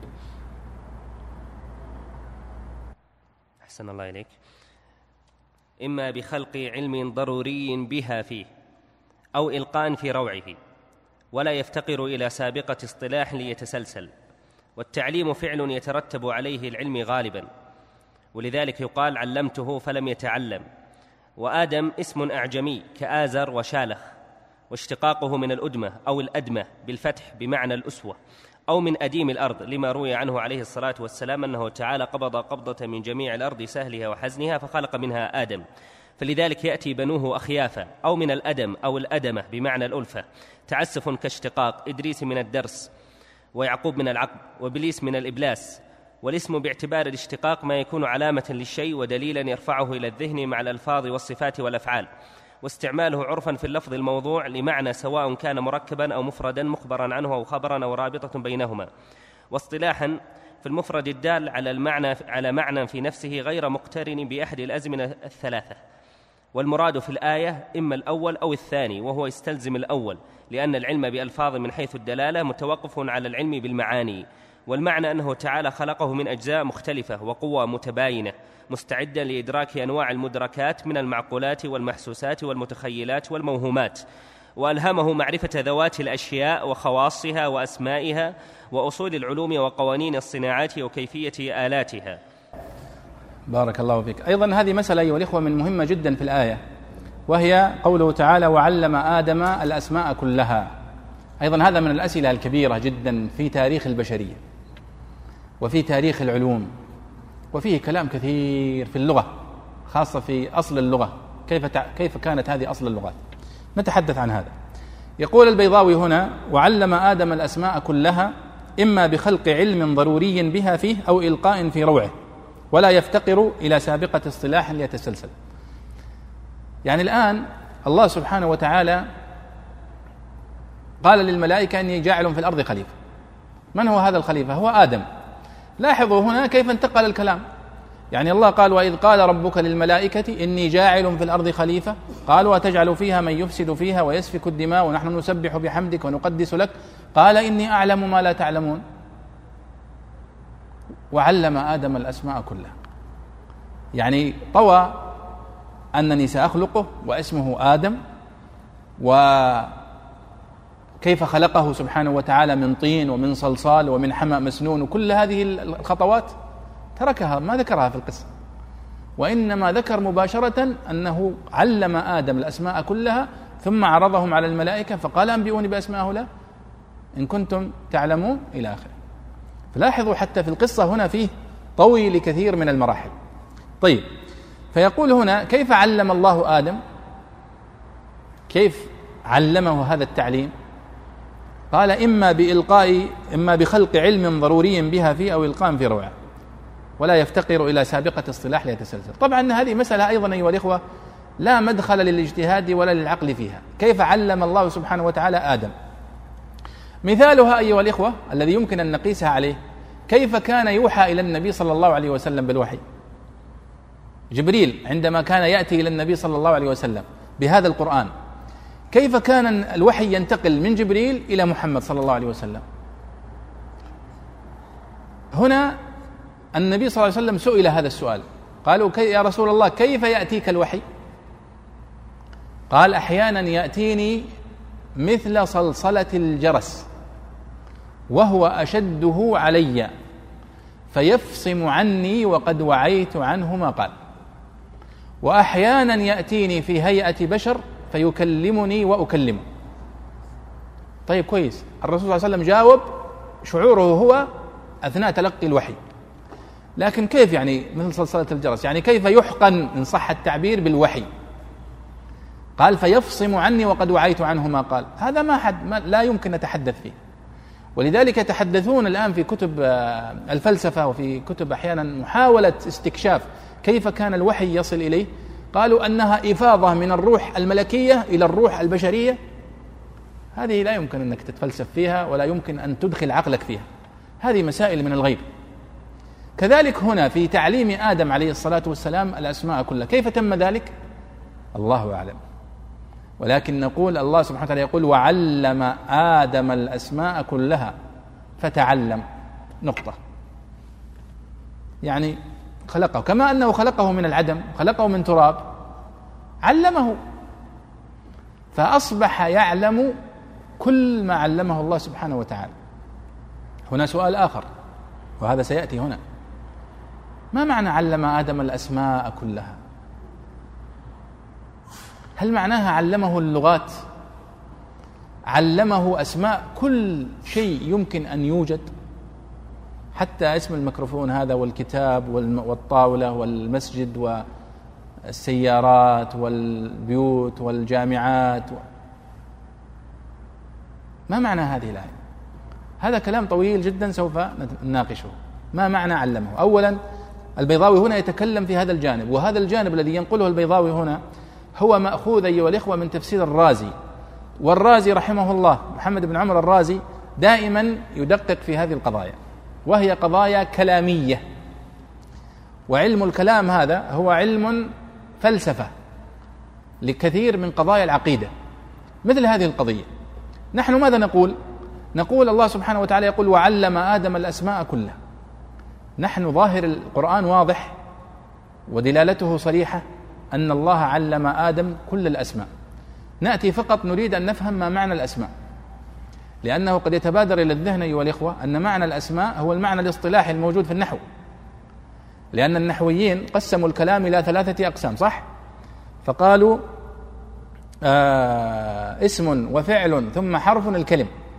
أحسن الله إليك. إما بخلق علم ضروري بها فيه، أو إلقاء في روعه، ولا يفتقر إلى سابقة اصطلاح ليتسلسل، والتعليم فعل يترتب عليه العلم غالبا، ولذلك يقال: علمته فلم يتعلم. وآدم اسم أعجمي كآزر وشالخ، واشتقاقه من الأدمة أو الأدمة بالفتح بمعنى الأسوة، أو من أديم الأرض، لما روي عنه عليه الصلاة والسلام أنه تعالى قبض قبضة من جميع الأرض سهلها وحزنها فخلق منها آدم، فلذلك يأتي بنوه أخيافا، أو من الأدم أو الأدمة بمعنى الألفة، تعسف كاشتقاق، إدريس من الدرس، ويعقوب من العقب، وبليس من الإبلاس. والاسم باعتبار الاشتقاق ما يكون علامة للشيء ودليلا يرفعه إلى الذهن مع الألفاظ والصفات والأفعال، واستعماله عرفا في اللفظ الموضوع لمعنى سواء كان مركبا أو مفردا مخبرا عنه أو خبرا أو رابطة بينهما، واصطلاحا في المفرد الدال على معنى في نفسه غير مقترن بأحد الأزمنة الثلاثة. والمراد في الآية إما الأول أو الثاني، وهو يستلزم الأول، لأن العلم بألفاظ من حيث الدلالة متوقف على العلم بالمعاني، والمعنى أنه تعالى خلقه من أجزاء مختلفة وقوى متباينة، مستعدا لإدراك أنواع المدركات من المعقولات والمحسوسات والمتخيلات والموهومات، وألهمه معرفة ذوات الأشياء وخواصها وأسمائها وأصول العلوم وقوانين الصناعات وكيفية آلاتها. بارك الله فيك. أيضا هذه مسألة أيها الإخوة من مهمة جدا في الآية، وهي قوله تعالى: وعلم آدم الأسماء كلها. أيضا هذا من الأسئلة الكبيرة جدا في تاريخ البشرية وفي تاريخ العلوم، وفيه كلام كثير في اللغة، خاصة في أصل اللغة، كيف كانت هذه أصل اللغات. نتحدث عن هذا. يقول البيضاوي هنا: وعلم آدم الأسماء كلها إما بخلق علم ضروري بها فيه أو إلقاء في روعه، ولا يفتقر إلى سابقة اصطلاح ليتسلسل. يعني الآن الله سبحانه وتعالى قال للملائكة إني جاعل في الأرض خليفة. من هو هذا الخليفة؟ هو آدم. لاحظوا هنا كيف انتقل الكلام. يعني الله قال: وإذ قال ربك للملائكة إني جاعل في الأرض خليفة قالوا أتجعل فيها من يفسد فيها ويسفك الدماء ونحن نسبح بحمدك ونقدس لك قال إني أعلم ما لا تعلمون. وعلم آدم الأسماء كلها، يعني طوى أنني سأخلقه واسمه آدم، وكيف خلقه سبحانه وتعالى من طين ومن صلصال ومن حمأ مسنون، وكل هذه الخطوات تركها، ما ذكرها في القصة، وإنما ذكر مباشرة أنه علم آدم الأسماء كلها ثم عرضهم على الملائكة فقال أنبئوني بأسماء هؤلاء إن كنتم تعلمون إلى آخره. فلاحظوا حتى في القصة هنا فيه طوي لكثير من المراحل. طيب، فيقول هنا: كيف علم الله آدم؟ كيف علمه هذا التعليم؟ قال: إما بخلق علم ضروري بها فيه أو إلقاء في روعه، ولا يفتقر إلى سابقة اصطلاح ليتسلسل. طبعا هذه مسألة أيضا أيها الإخوة لا مدخل للاجتهاد ولا للعقل فيها. كيف علم الله سبحانه وتعالى آدم؟ مثالها أيها الإخوة الذي يمكن أن نقيسها عليه: كيف كان يوحى إلى النبي صلى الله عليه وسلم بالوحي؟ جبريل عندما كان يأتي إلى النبي صلى الله عليه وسلم بهذا القرآن، كيف كان الوحي ينتقل من جبريل إلى محمد صلى الله عليه وسلم؟ هنا النبي صلى الله عليه وسلم سئل هذا السؤال، قالوا: يا رسول الله كيف يأتيك الوحي؟ قال: أحيانا يأتيني مثل صلصلة الجرس وهو أشده علي فيفصم عني وقد وعيت عنه ما قال، وأحيانا يأتيني في هيئة بشر فيكلمني وأكلمه. طيب كويس، الرسول صلى الله عليه وسلم جاوب شعوره هو أثناء تلقي الوحي، لكن كيف يعني مثل صلصلة الجرس؟ يعني كيف يحقن إن صح التعبير بالوحي؟ قال: فيفصم عني وقد وعيت عنه ما قال. هذا ما لا يمكن نتحدث فيه، ولذلك يتحدثون الآن في كتب الفلسفة وفي كتب أحيانا محاولة استكشاف كيف كان الوحي يصل إليه، قالوا أنها إفاضة من الروح الملكية إلى الروح البشرية. هذه لا يمكن أنك تتفلسف فيها ولا يمكن أن تدخل عقلك فيها، هذه مسائل من الغيب. كذلك هنا في تعليم آدم عليه الصلاة والسلام الأسماء كلها، كيف تم ذلك؟ الله أعلم، ولكن نقول الله سبحانه وتعالى يقول: وعلم آدم الأسماء كلها فتعلم، نقطة. يعني خلقه كما أنه خلقه من العدم، خلقه من تراب، علمه، فأصبح يعلم كل ما علمه الله سبحانه وتعالى. هنا سؤال آخر وهذا سيأتي هنا: ما معنى علم آدم الأسماء كلها؟ هل معناها علمه اللغات؟ علمه أسماء كل شيء يمكن أن يوجد، حتى اسم الميكروفون هذا والكتاب والطاولة والمسجد والسيارات والبيوت والجامعات ما معنى هذه الآية؟ هذا كلام طويل جدا سوف نناقشه. ما معنى علمه؟ أولا البيضاوي هنا يتكلم في هذا الجانب، وهذا الجانب الذي ينقله البيضاوي هنا هو مأخوذ أيها الإخوة من تفسير الرازي. والرازي رحمه الله محمد بن عمر الرازي دائما يدقق في هذه القضايا، وهي قضايا كلامية، وعلم الكلام هذا هو علم فلسفة لكثير من قضايا العقيدة. مثل هذه القضية نحن ماذا نقول؟ نقول الله سبحانه وتعالى يقول: وعلم آدم الأسماء كلها. نحن ظاهر القرآن واضح ودلالته صريحة أن الله علم آدم كل الأسماء. نأتي فقط نريد أن نفهم ما معنى الأسماء، لأنه قد يتبادر إلى الذهن أيها الإخوة أن معنى الأسماء هو المعنى الاصطلاحي الموجود في النحو، لأن النحويين قسموا الكلام إلى 3 أقسام، صح؟ فقالوا اسم وفعل ثم حرف الكلم،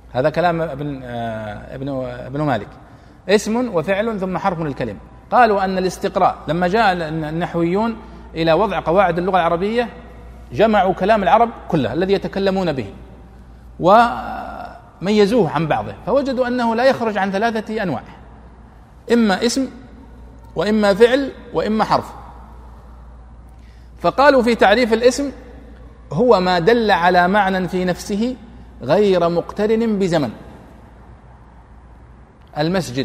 هذا كلام ابن مالك. اسم وفعل ثم حرف من الكلمة. قالوا أن الاستقراء لما جاء النحويون إلى وضع قواعد اللغة العربية جمعوا كلام العرب كله الذي يتكلمون به وميزوه عن بعضه، فوجدوا أنه لا يخرج عن 3 أنواع: إما اسم وإما فعل وإما حرف. فقالوا في تعريف الاسم: هو ما دل على معنى في نفسه غير مقترن بزمن. المسجد،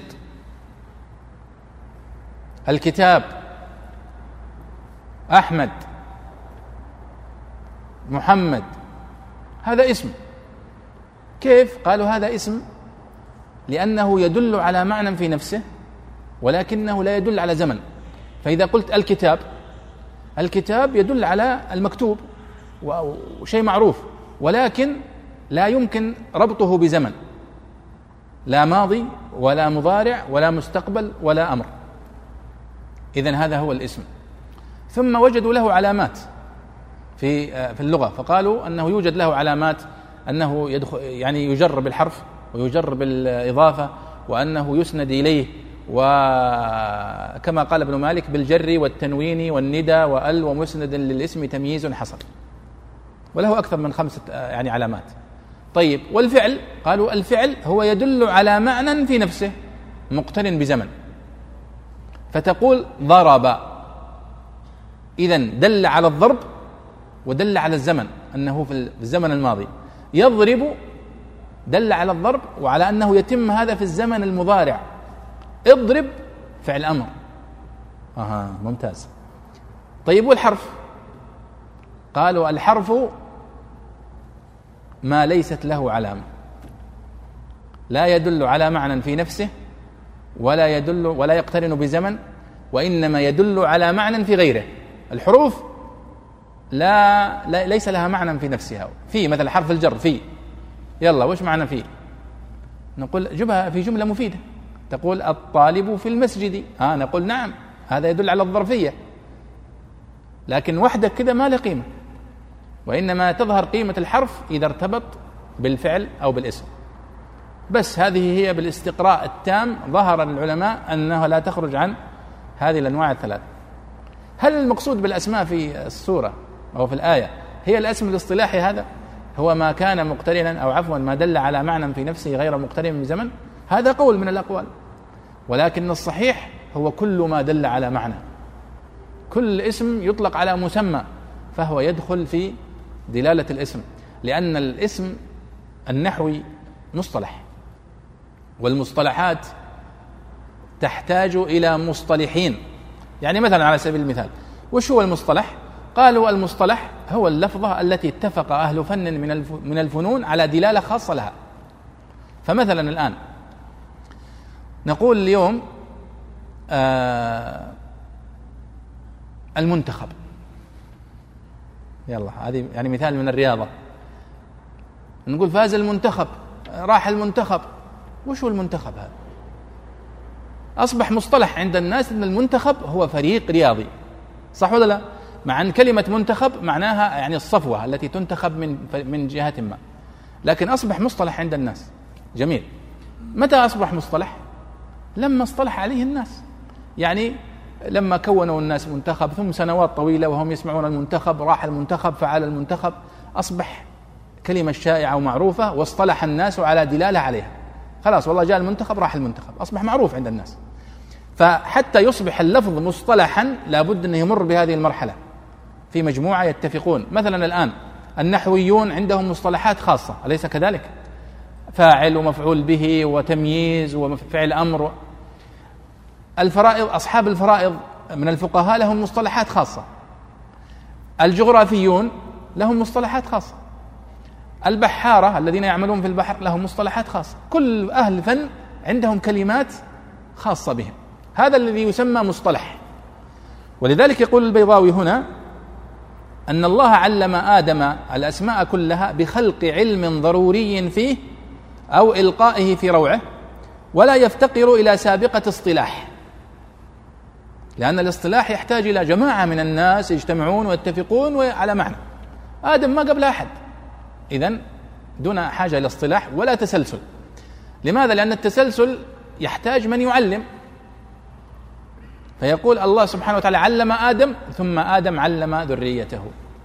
الكتاب، أحمد، محمد، هذا اسم. كيف؟ قالوا هذا اسم لأنه يدل على معنى في نفسه ولكنه لا يدل على زمن. فإذا قلت الكتاب، الكتاب يدل على المكتوب وشيء معروف، ولكن لا يمكن ربطه بزمن، لا ماضي ولا مضارع ولا مستقبل ولا أمر. إذن هذا هو الاسم. ثم وجدوا له علامات في اللغة، فقالوا أنه يوجد له علامات، أنه يعني يجر بالحرف ويجر بالإضافة، وأنه يسند إليه، وكما قال ابن مالك بالجر والتنوين والندى وأل ومسند للاسم تمييز حصل، وله أكثر من 5 يعني علامات. طيب، والفعل؟ قالوا الفعل هو يدل على معنى في نفسه مقترن بزمن، فتقول ضرب، إذن دل على الضرب ودل على الزمن أنه في الزمن الماضي. يضرب دل على الضرب وعلى أنه يتم هذا في الزمن المضارع. اضرب فعل أمر. ممتاز. طيب، والحرف؟ قالوا الحرف ما ليست له علامة، لا يدل على معنى في نفسه ولا يقترن بزمن، وإنما يدل على معنى في غيره. الحروف ليس لها معنى في نفسها. في مثل حرف الجر، في، يلا وش معنى فيه؟ نقول جبها في جملة مفيدة، تقول الطالب في المسجد، نقول نعم، هذا يدل على الظرفية، لكن وحدك كذا ما له قيمة، وإنما تظهر قيمة الحرف إذا ارتبط بالفعل أو بالاسم. بس هذه هي بالاستقراء التام ظهر للعلماء أنها لا تخرج عن هذه الأنواع الثلاث. هل المقصود بالأسماء في السورة أو في الآية هي الاسم الاصطلاحي؟ هذا هو ما كان مقترنا، أو عفوا ما دل على معنى في نفسه غير مقترن بزمن. هذا قول من الأقوال، ولكن الصحيح هو كل ما دل على معنى. كل اسم يطلق على مسمى فهو يدخل في دلالة الاسم، لأن الاسم النحوي مصطلح، والمصطلحات تحتاج إلى مصطلحين. يعني مثلا على سبيل المثال، وش هو المصطلح؟ قالوا المصطلح هو اللفظة التي اتفق أهل فن من الفنون على دلالة خاصة لها. فمثلا الآن نقول اليوم المنتخب، يلا هذه يعني مثال من الرياضة، نقول فاز المنتخب، راح المنتخب. وش هو المنتخب؟ هذا أصبح مصطلح عند الناس أن المنتخب هو فريق رياضي، صح ولا لا؟ مع أن كلمة منتخب معناها يعني الصفوة التي تنتخب من جهة ما، لكن أصبح مصطلح عند الناس. جميل. متى أصبح مصطلح؟ لما اصطلح عليه الناس، يعني لما كونوا الناس منتخب، ثم سنوات طويلة وهم يسمعون المنتخب، راح المنتخب، فعل المنتخب، أصبح كلمة شائعة ومعروفة، واصطلح الناس على دلالة عليها. خلاص والله جاء المنتخب، راح المنتخب، أصبح معروف عند الناس. فحتى يصبح اللفظ مصطلحا لابد أنه يمر بهذه المرحلة في مجموعة يتفقون. مثلا الآن النحويون عندهم مصطلحات خاصة، أليس كذلك؟ فاعل ومفعول به وتمييز وفعل أمر. الفرائض، أصحاب الفرائض من الفقهاء لهم مصطلحات خاصة. الجغرافيون لهم مصطلحات خاصة. البحارة الذين يعملون في البحر لهم مصطلحات خاصة. كل أهل فن عندهم كلمات خاصة بهم، هذا الذي يسمى مصطلح. ولذلك يقول البيضاوي هنا أن الله علم آدم الأسماء كلها بخلق علم ضروري فيه أو إلقائه في روعه، ولا يفتقر إلى سابقة اصطلاح، لأن الاصطلاح يحتاج إلى جماعة من الناس يجتمعون ويتفقون على معنى. آدم ما قبل أحد، إذن دون حاجة إلى اصطلاح ولا تسلسل. لماذا؟ لأن التسلسل يحتاج من يعلم، فيقول الله سبحانه وتعالى علم آدم ثم آدم علم ذريته.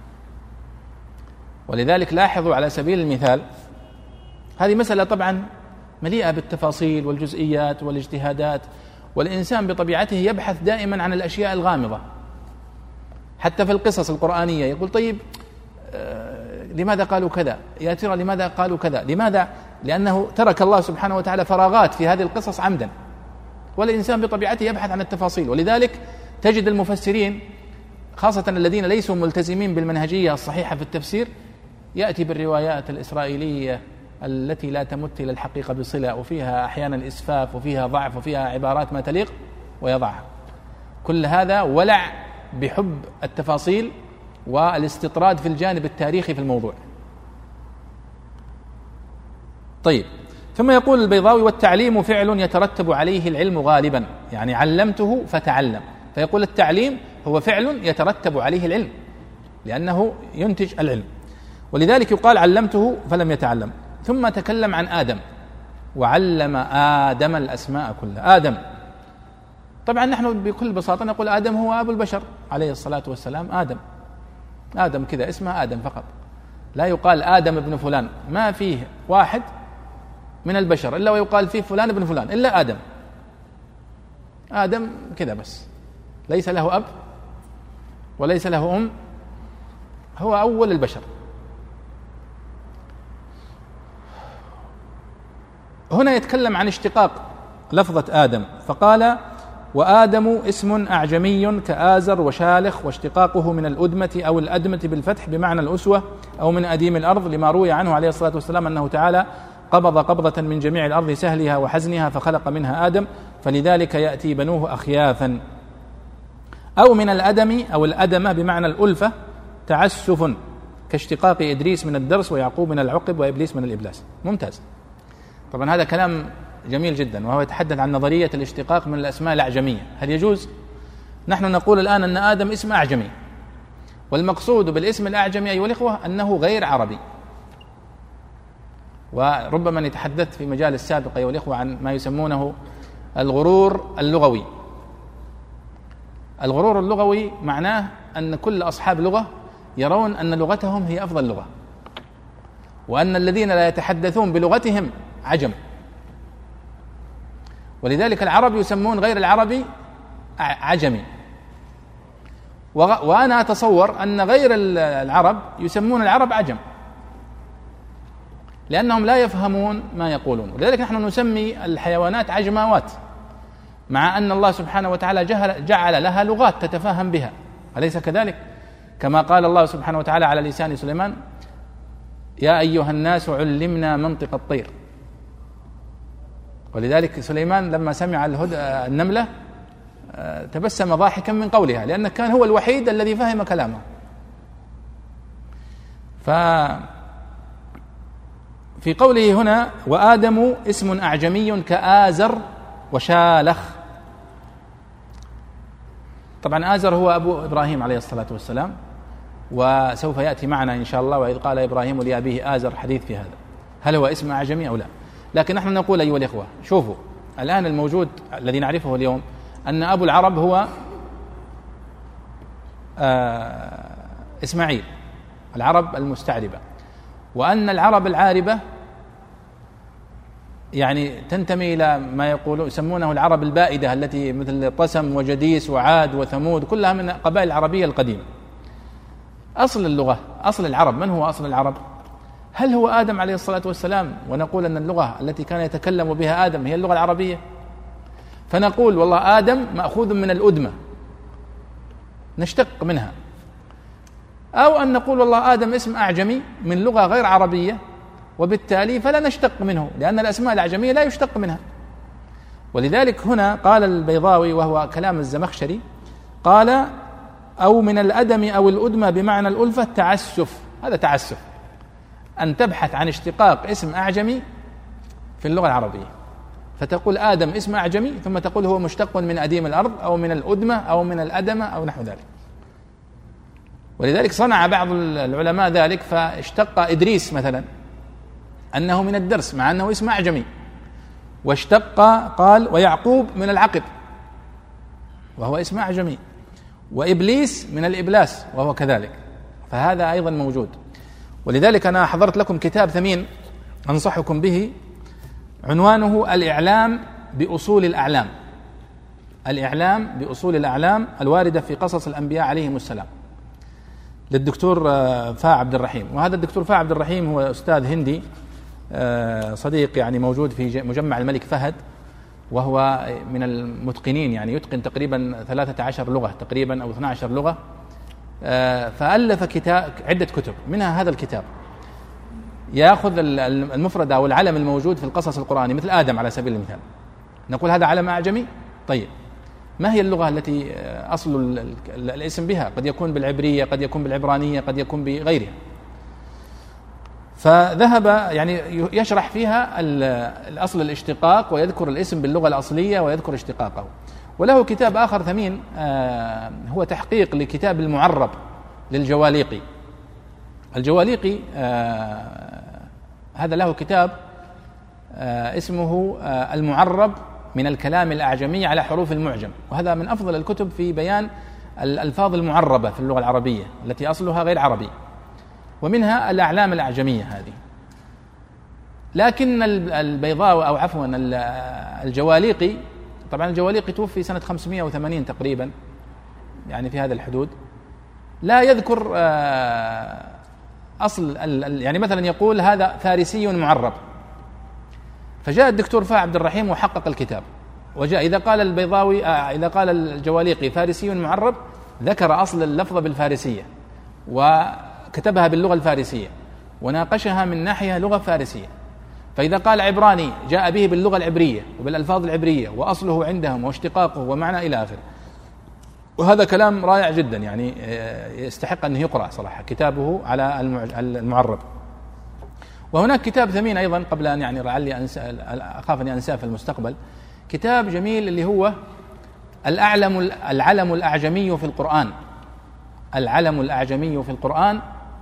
ولذلك لاحظوا على سبيل المثال، هذه مسألة طبعا مليئة بالتفاصيل والجزئيات والاجتهادات، والإنسان بطبيعته يبحث دائما عن الأشياء الغامضة. حتى في القصص القرآنية يقول طيب لماذا قالوا كذا؟ يا ترى لماذا قالوا كذا؟ لماذا؟ لأنه ترك الله سبحانه وتعالى فراغات في هذه القصص عمدا، والإنسان بطبيعته يبحث عن التفاصيل. ولذلك تجد المفسرين خاصة الذين ليسوا ملتزمين بالمنهجية الصحيحة في التفسير يأتي بالروايات الإسرائيلية التي لا تمت إلى الحقيقة بصلة، وفيها أحيانا إسفاف وفيها ضعف وفيها عبارات ما تليق ويضعها. كل هذا ولع بحب التفاصيل والاستطراد في الجانب التاريخي في الموضوع. طيب، ثم يقول البيضاوي: والتعليم فعل يترتب عليه العلم غالبا، يعني علمته فتعلم، فيقول التعليم هو فعل يترتب عليه العلم لأنه ينتج العلم، ولذلك يقال علمته فلم يتعلم. ثم تكلم عن آدم وعلم آدم الأسماء كلها. آدم طبعا نحن بكل بساطة نقول آدم هو أبو البشر عليه الصلاة والسلام. آدم كذا اسمه آدم فقط، لا يقال آدم ابن فلان، ما فيه واحد من البشر إلا ويقال فيه فلان ابن فلان إلا آدم. آدم كذا بس، ليس له أب وليس له أم، هو أول البشر. هنا يتكلم عن اشتقاق لفظة آدم، فقال: وآدم اسم أعجمي كآزر وشالخ، واشتقاقه من الأدمة أو الأدمة بالفتح بمعنى الأسوة أو من أديم الأرض، لما روي عنه عليه الصلاة والسلام أنه تعالى قبض قبضة من جميع الأرض سهلها وحزنها فخلق منها آدم، فلذلك يأتي بنوه أخياثا. أو من الأدم أو الأدمة بمعنى الألفة تعسف، كاشتقاق إدريس من الدرس ويعقوب من العقب وإبليس من الإبلاس. ممتاز. طبعا هذا كلام جميل جدا، وهو يتحدث عن نظرية الاشتقاق من الأسماء الأعجمية. هل يجوز؟ نحن نقول الآن أن آدم اسم أعجمي، والمقصود بالاسم الأعجمي أيها الإخوة أنه غير عربي. وربما نتحدث في مجال السابق أيها الإخوة عن ما يسمونه الغرور اللغوي. الغرور اللغوي معناه أن كل أصحاب لغة يرون أن لغتهم هي أفضل لغة، وأن الذين لا يتحدثون بلغتهم عجم. ولذلك العرب يسمون غير العربي عجمي، وأنا أتصور أن غير العرب يسمون العرب عجم، لأنهم لا يفهمون ما يقولون. ولذلك نحن نسمي الحيوانات عجماوات، مع أن الله سبحانه وتعالى جعل لها لغات تتفاهم بها، أليس كذلك؟ كما قال الله سبحانه وتعالى على لسان سليمان: يا أيها الناس علمنا منطق الطير. ولذلك سليمان لما سمع النملة تبسم ضاحكا من قولها، لأنه كان هو الوحيد الذي فهم كلامه. ففي قوله هنا: وآدم اسم أعجمي كآزر وشالخ. طبعا آزر هو أبو إبراهيم عليه الصلاة والسلام، وسوف يأتي معنا إن شاء الله وإذ قال إبراهيم لأبيه آزر حديث في هذا، هل هو اسم أعجمي أو لا. لكن نحن نقول أيها الإخوة، شوفوا الآن الموجود الذي نعرفه اليوم أن أبو العرب هو إسماعيل، العرب المستعربة، وأن العرب العاربة يعني تنتمي إلى ما يقولون يسمونه العرب البائدة، التي مثل طسم وجديس وعاد وثمود، كلها من قبائل العربية القديمة. أصل اللغة، أصل العرب، من هو أصل العرب؟ هل هو آدم عليه الصلاة والسلام؟ ونقول أن اللغة التي كان يتكلم بها آدم هي اللغة العربية، فنقول والله آدم مأخوذ من الأدمة نشتق منها، أو أن نقول والله آدم اسم أعجمي من لغة غير عربية وبالتالي فلا نشتق منه، لأن الأسماء الأعجمية لا يشتق منها. ولذلك هنا قال البيضاوي وهو كلام الزمخشري، قال: أو من الأدم أو الأدمة بمعنى الألفة تعسف. هذا تعسف أن تبحث عن اشتقاق اسم أعجمي في اللغة العربية، فتقول آدم اسم أعجمي ثم تقول هو مشتق من أديم الأرض أو من الأدمة أو من الأدمة أو نحو ذلك. ولذلك صنع بعض العلماء ذلك، فاشتق إدريس مثلا أنه من الدرس مع أنه اسم أعجمي. واشتق قال ويعقوب من العقب وهو اسم أعجمي، وإبليس من الإبلاس وهو كذلك، فهذا أيضا موجود. ولذلك أنا حضرت لكم كتاب ثمين أنصحكم به، عنوانه الإعلام بأصول الأعلام، الإعلام بأصول الأعلام الواردة في قصص الأنبياء عليهم السلام، للدكتور فاع عبد الرحيم. وهذا الدكتور فاع عبد الرحيم هو أستاذ هندي صديق يعني موجود في مجمع الملك فهد، وهو من المتقنين، يعني يتقن تقريبا 13 لغة تقريبا أو 12 لغة. فألف كتاب، عدة كتب، منها هذا الكتاب يأخذ المفرد أو العلم الموجود في القصص القرآني مثل آدم على سبيل المثال، نقول هذا علم أعجمي. طيب ما هي اللغة التي أصل الاسم بها؟ قد يكون بالعبرية، قد يكون بالعبرانية، قد يكون بغيرها. فذهب يعني يشرح فيها الأصل الاشتقاق، ويذكر الاسم باللغة الأصلية ويذكر اشتقاقه. وله كتاب آخر ثمين هو تحقيق لكتاب المعرب للجواليقي. الجواليقي هذا له كتاب اسمه المعرب من الكلام الأعجمي على حروف المعجم، وهذا من أفضل الكتب في بيان الألفاظ المعربة في اللغة العربية التي أصلها غير عربي، ومنها الأعلام الأعجمية هذه. لكن البيضاوي أو عفوا الجواليقي، طبعا الجواليقي توفي سنة 580 تقريبا، يعني في هذا الحدود، لا يذكر أصل يعني مثلا يقول هذا فارسي معرب، فجاء الدكتور فاع عبد الرحيم وحقق الكتاب، وجاء إذا قال البيضاوي إذا قال الجواليقي فارسي معرب ذكر أصل اللفظة بالفارسية وكتبها باللغة الفارسية وناقشها من ناحية لغة فارسية. فإذا قال عبراني جاء به باللغة العبرية وبالألفاظ العبرية وأصله عندهم واشتقاقه ومعنى إلى آخره. وهذا كلام رائع جدا، يعني يستحق أن يقرأ صراحة كتابه على المعرب. وهناك كتاب ثمين أيضا قبل أن يعني لعلي أخاف أني أنساه في المستقبل، كتاب جميل اللي هو العلم الأعجمي في القرآن، العلم الأعجمي في القرآن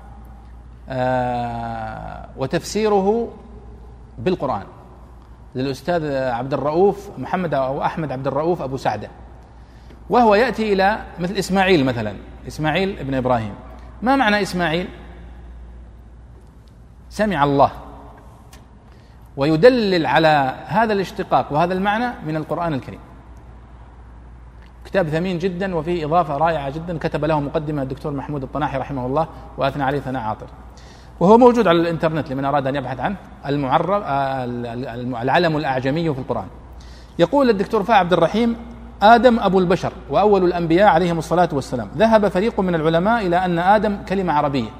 وتفسيره بالقرآن، للأستاذ عبد الرؤوف محمد أو أحمد عبد الرؤوف أبو سعدة. وهو يأتي إلى مثل إسماعيل مثلا، إسماعيل ابن إبراهيم، ما معنى إسماعيل؟ سمع الله، ويدلل على هذا الاشتقاق وهذا المعنى من القرآن الكريم. كتاب ثمين جدا وفيه إضافة رائعة جدا، كتب له مقدمة الدكتور محمود الطناحي رحمه الله وأثنى عليه ثناء عاطر، وهو موجود على الإنترنت لمن أراد أن يبحث عنه، المعرب العلم الأعجمي في القرآن. يقول الدكتور فاع عبد الرحيم: آدم أبو البشر وأول الأنبياء عليهم الصلاة والسلام. ذهب فريق من العلماء إلى أن آدم كلمة عربية،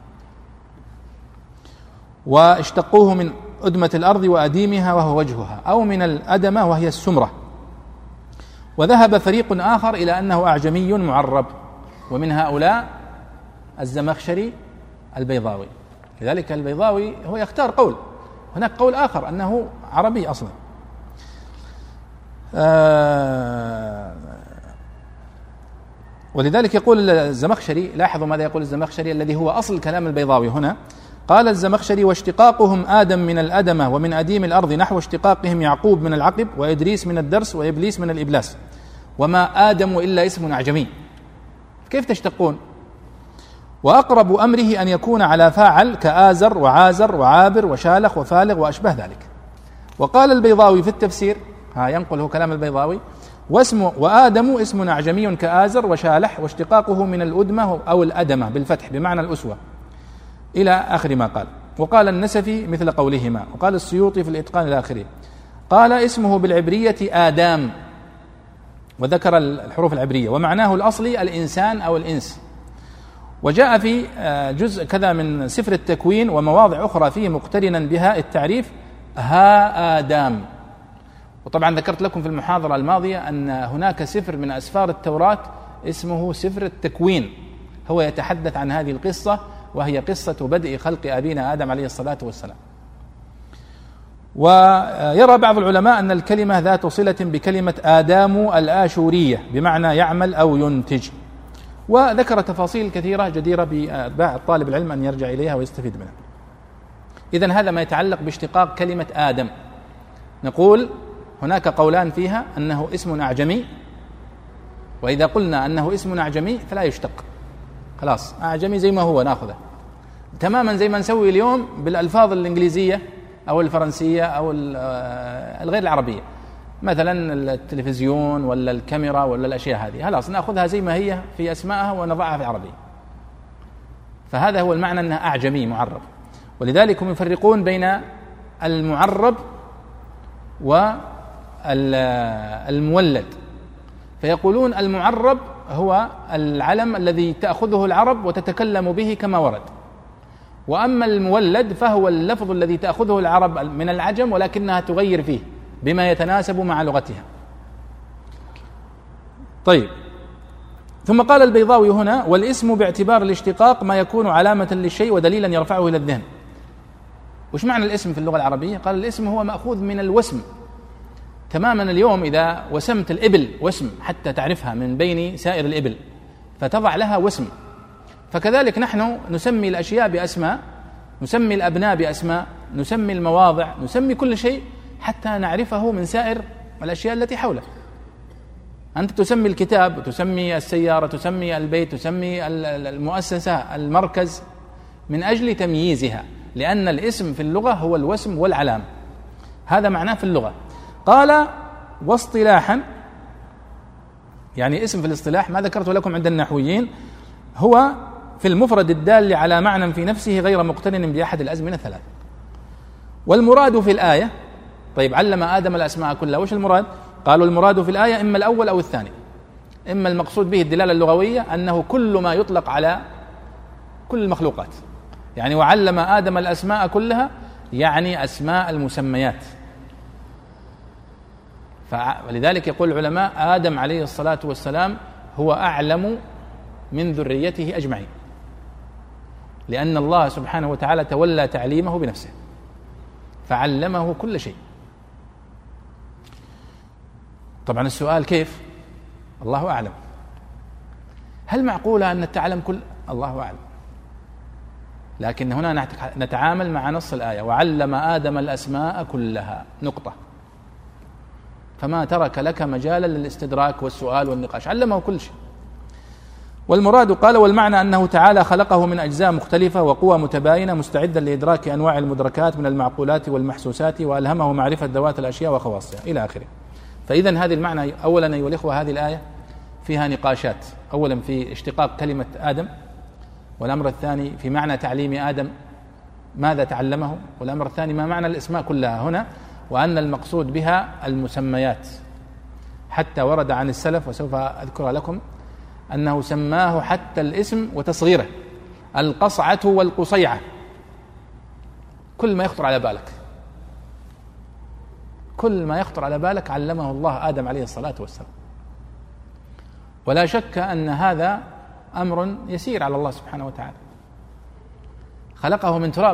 واشتقوه من أدمة الأرض وأديمها وهو وجهها، أو من الأدمة وهي السمرة. وذهب فريق آخر إلى أنه أعجمي معرب، ومن هؤلاء الزمخشري البيضاوي. لذلك البيضاوي هو يختار قول، هناك قول آخر أنه عربي أصلا. ولذلك يقول الزمخشري، لاحظوا ماذا يقول الزمخشري الذي هو أصل كلام البيضاوي هنا، قال الزمخشري: واشتقاقهم آدم من الأدمة ومن أديم الأرض نحو اشتقاقهم يعقوب من العقب وإدريس من الدرس وإبليس من الإبلاس، وما آدم إلا اسم أعجمي، كيف تشتقون؟ وأقرب أمره أن يكون على فاعل كآزر وعازر وعابر وشالخ وفالغ وأشبه ذلك. وقال البيضاوي في التفسير، ينقله كلام البيضاوي: وآدم اسم أعجمي كآزر وشالح، واشتقاقه من الأدمة أو الأدمة بالفتح بمعنى الأسوة، إلى آخر ما قال. وقال النسفي مثل قولهما، وقال السيوطي في الإتقان إلى آخره. قال اسمه بالعبرية آدام، وذكر الحروف العبرية، ومعناه الأصلي الإنسان أو الإنس. وجاء في جزء كذا من سفر التكوين ومواضع أخرى فيه مقترنا بها التعريف ها آدم. وطبعا ذكرت لكم في المحاضرة الماضية أن هناك سفر من أسفار التوراة اسمه سفر التكوين، هو يتحدث عن هذه القصة، وهي قصة بدء خلق أبينا آدم عليه الصلاة والسلام. ويرى بعض العلماء أن الكلمة ذات صلة بكلمة آدام الآشورية بمعنى يعمل أو ينتج، وذكر تفاصيل كثيرة جديرة بطالب العلم أن يرجع إليها ويستفيد منها. إذن هذا ما يتعلق باشتقاق كلمة آدم. نقول هناك قولان فيها أنه اسم أعجمي، وإذا قلنا أنه اسم أعجمي فلا يشتق، خلاص أعجمي زي ما هو نأخذه تماما، زي ما نسوي اليوم بالألفاظ الإنجليزية أو الفرنسية أو الغير العربية، مثلا التلفزيون ولا الكاميرا ولا الأشياء هذه، خلاص نأخذها زي ما هي في أسمائها ونضعها في العربية. فهذا هو المعنى أنها أعجمي معرب. ولذلك هم يفرقون بين المعرب والمولد، فيقولون المعرب هو العلم الذي تأخذه العرب وتتكلم به كما ورد، وأما المولد فهو اللفظ الذي تأخذه العرب من العجم ولكنها تغير فيه بما يتناسب مع لغتها. طيب، ثم قال البيضاوي هنا: والاسم باعتبار الاشتقاق ما يكون علامة للشيء ودليلا يرفعه إلى الذهن. وش معنى الاسم في اللغة العربية؟ قال الاسم هو مأخوذ من الوسم تماما. اليوم إذا وسمت الإبل وسم حتى تعرفها من بين سائر الإبل فتضع لها وسم، فكذلك نحن نسمي الأشياء بأسماء، نسمي الأبناء بأسماء، نسمي المواضع، نسمي كل شيء حتى نعرفه من سائر الأشياء التي حوله. أنت تسمي الكتاب، تسمي السيارة، تسمي البيت، تسمي المؤسسة، المركز، من أجل تمييزها، لأن الاسم في اللغة هو الوسم والعلام، هذا معناه في اللغة. قال: واصطلاحا، يعني اسم في الاصطلاح ما ذكرت لكم عند النحويين هو في المفرد الدال على معنى في نفسه غير مقترن بأحد الأزمنة الثلاث. والمراد في الآية، طيب علم آدم الأسماء كلها، وش المراد؟ قالوا المراد في الآية إما الأول أو الثاني. إما المقصود به الدلالة اللغوية أنه كل ما يطلق على كل المخلوقات، يعني وعلم آدم الأسماء كلها يعني أسماء المسميات. ولذلك يقول العلماء آدم عليه الصلاة والسلام هو أعلم من ذريته أجمعين، لأن الله سبحانه وتعالى تولى تعليمه بنفسه فعلمه كل شيء. طبعا السؤال كيف؟ الله أعلم. هل معقولة أن تعلم كل؟ الله أعلم. لكن هنا نتعامل مع نص الآية: وعلم آدم الأسماء كلها، نقطة، فما ترك لك مجالا للاستدراك والسؤال والنقاش، علمه كل شيء. والمراد قال: والمعنى أنه تعالى خلقه من أجزاء مختلفة وقوى متباينة مستعدا لإدراك أنواع المدركات من المعقولات والمحسوسات، وألهمه معرفة ذوات الأشياء وخواصها إلى آخره. فإذن هذه المعنى أولا أيها الإخوة هذه الآية فيها نقاشات، أولا في اشتقاق كلمة آدم، والأمر الثاني في معنى تعليم آدم ماذا تعلمه، والأمر الثاني ما معنى الأسماء كلها هنا، وأن المقصود بها المسميات. حتى ورد عن السلف وسوف أذكر لكم أنه سماه حتى الاسم وتصغيره القصعة والقصيعة، كل ما يخطر على بالك، كل ما يخطر على بالك علمه الله آدم عليه الصلاة والسلام. ولا شك أن هذا أمر يسير على الله سبحانه وتعالى، خلقه من تراب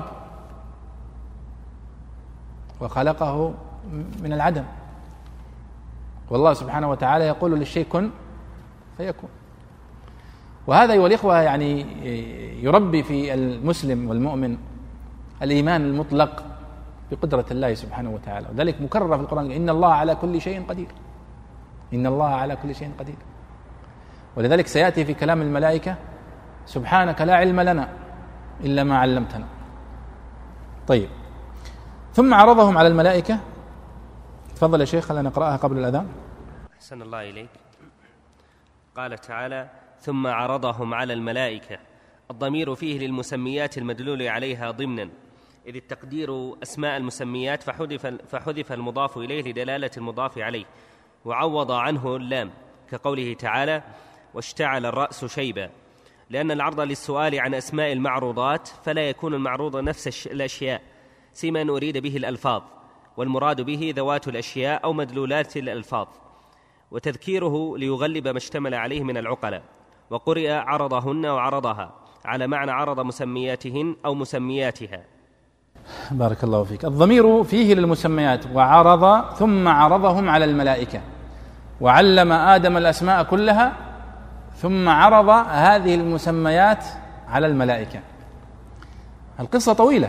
وخلقه من العدم، والله سبحانه وتعالى يقول للشيء كن فيكون. وهذا أيها الإخوة يعني يربي في المسلم والمؤمن الإيمان المطلق بقدرة الله سبحانه وتعالى، وذلك مكرر في القرآن: إن الله على كل شيء قدير، إن الله على كل شيء قدير. ولذلك سيأتي في كلام الملائكة: سبحانك لا علم لنا إلا ما علمتنا. طيب، ثم عرضهم على الملائكة. تفضل يا شيخ، خلينا نقرأها قبل الأذان. أحسن الله إليك. قال تعالى: ثم عرضهم على الملائكة. الضمير فيه للمسميات المدلول عليها ضمنا، إذ التقدير أسماء المسميات فحذف المضاف إليه لدلالة المضاف عليه، وعوض عنه اللام، كقوله تعالى: واشتعل الرأس شيبا، لأن العرض للسؤال عن أسماء المعروضات فلا يكون المعروض نفس الأشياء، سيما أن أريد به الألفاظ، والمراد به ذوات الأشياء أو مدلولات الألفاظ، وتذكيره ليغلب ما اشتمل عليه من العقلاء. وقرئ عرضهن وعرضها على معنى عرض مسمياتهن أو مسمياتها. بارك الله فيك. الضمير فيه للمسميات، وعرض، ثم عرضهم على الملائكة، وعلم آدم الأسماء كلها، ثم عرض هذه المسميات على الملائكة. القصة طويلة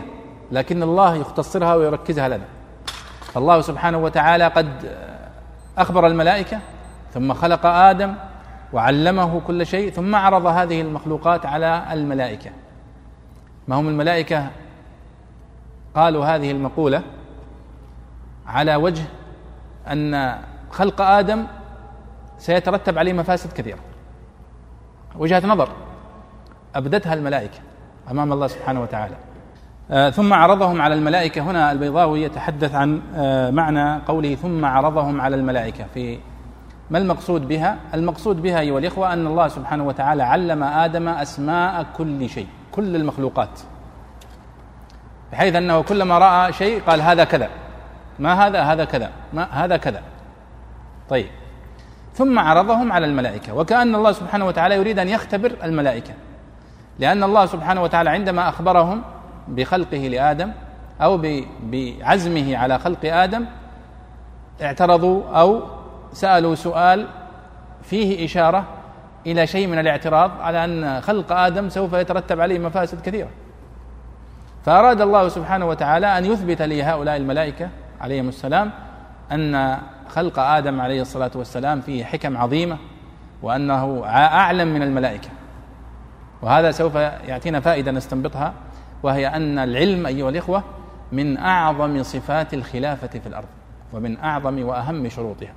لكن الله يختصرها ويركزها لنا. الله سبحانه وتعالى قد أخبر الملائكة ثم خلق آدم وعلمه كل شيء ثم عرض هذه المخلوقات على الملائكة. ما هم الملائكة قالوا هذه المقولة على وجه أن خلق آدم سيترتب عليه مفاسد كثيرة، وجهة نظر أبدتها الملائكة أمام الله سبحانه وتعالى. ثم عرضهم على الملائكة. هنا البيضاوي يتحدث عن معنى قوله ثم عرضهم على الملائكة. في ما المقصود بها؟ المقصود بها أيها الإخوة أن الله سبحانه وتعالى علم آدم أسماء كل شيء، كل المخلوقات، بحيث أنه كلما رأى شيء قال هذا كذا، ما هذا، هذا كذا، ما هذا كذا. طيب، ثم عرضهم على الملائكة، وكأن الله سبحانه وتعالى يريد أن يختبر الملائكة، لأن الله سبحانه وتعالى عندما أخبرهم بخلقه لآدم أو بعزمه على خلق آدم اعترضوا أو سألوا سؤال فيه إشارة إلى شيء من الاعتراض على أن خلق آدم سوف يترتب عليه مفاسد كثيرة. فأراد الله سبحانه وتعالى أن يثبت لهؤلاء الملائكة عليهم السلام أن خلق آدم عليه الصلاة والسلام فيه حكم عظيمة، وأنه أعلم من الملائكة. وهذا سوف يأتينا فائدة نستنبطها، وهي أن العلم أيها الإخوة من أعظم صفات الخلافة في الأرض، ومن أعظم وأهم شروطها،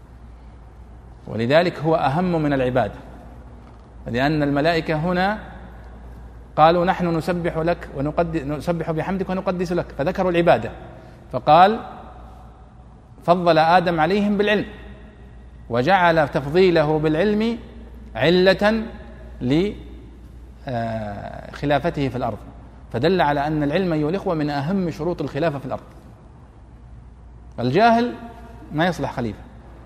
ولذلك هو أهم من العبادة. لأن الملائكة هنا قالوا نحن نسبح لك ونسبح بحمدك ونقدس لك، فذكروا العبادة، فقال فضل آدم عليهم بالعلم، وجعل تفضيله بالعلم علة لخلافته في الأرض، فدل على أن العلم أيها الإخوة من أهم شروط الخلافة في الأرض. الجاهل ما يصلح خليفة،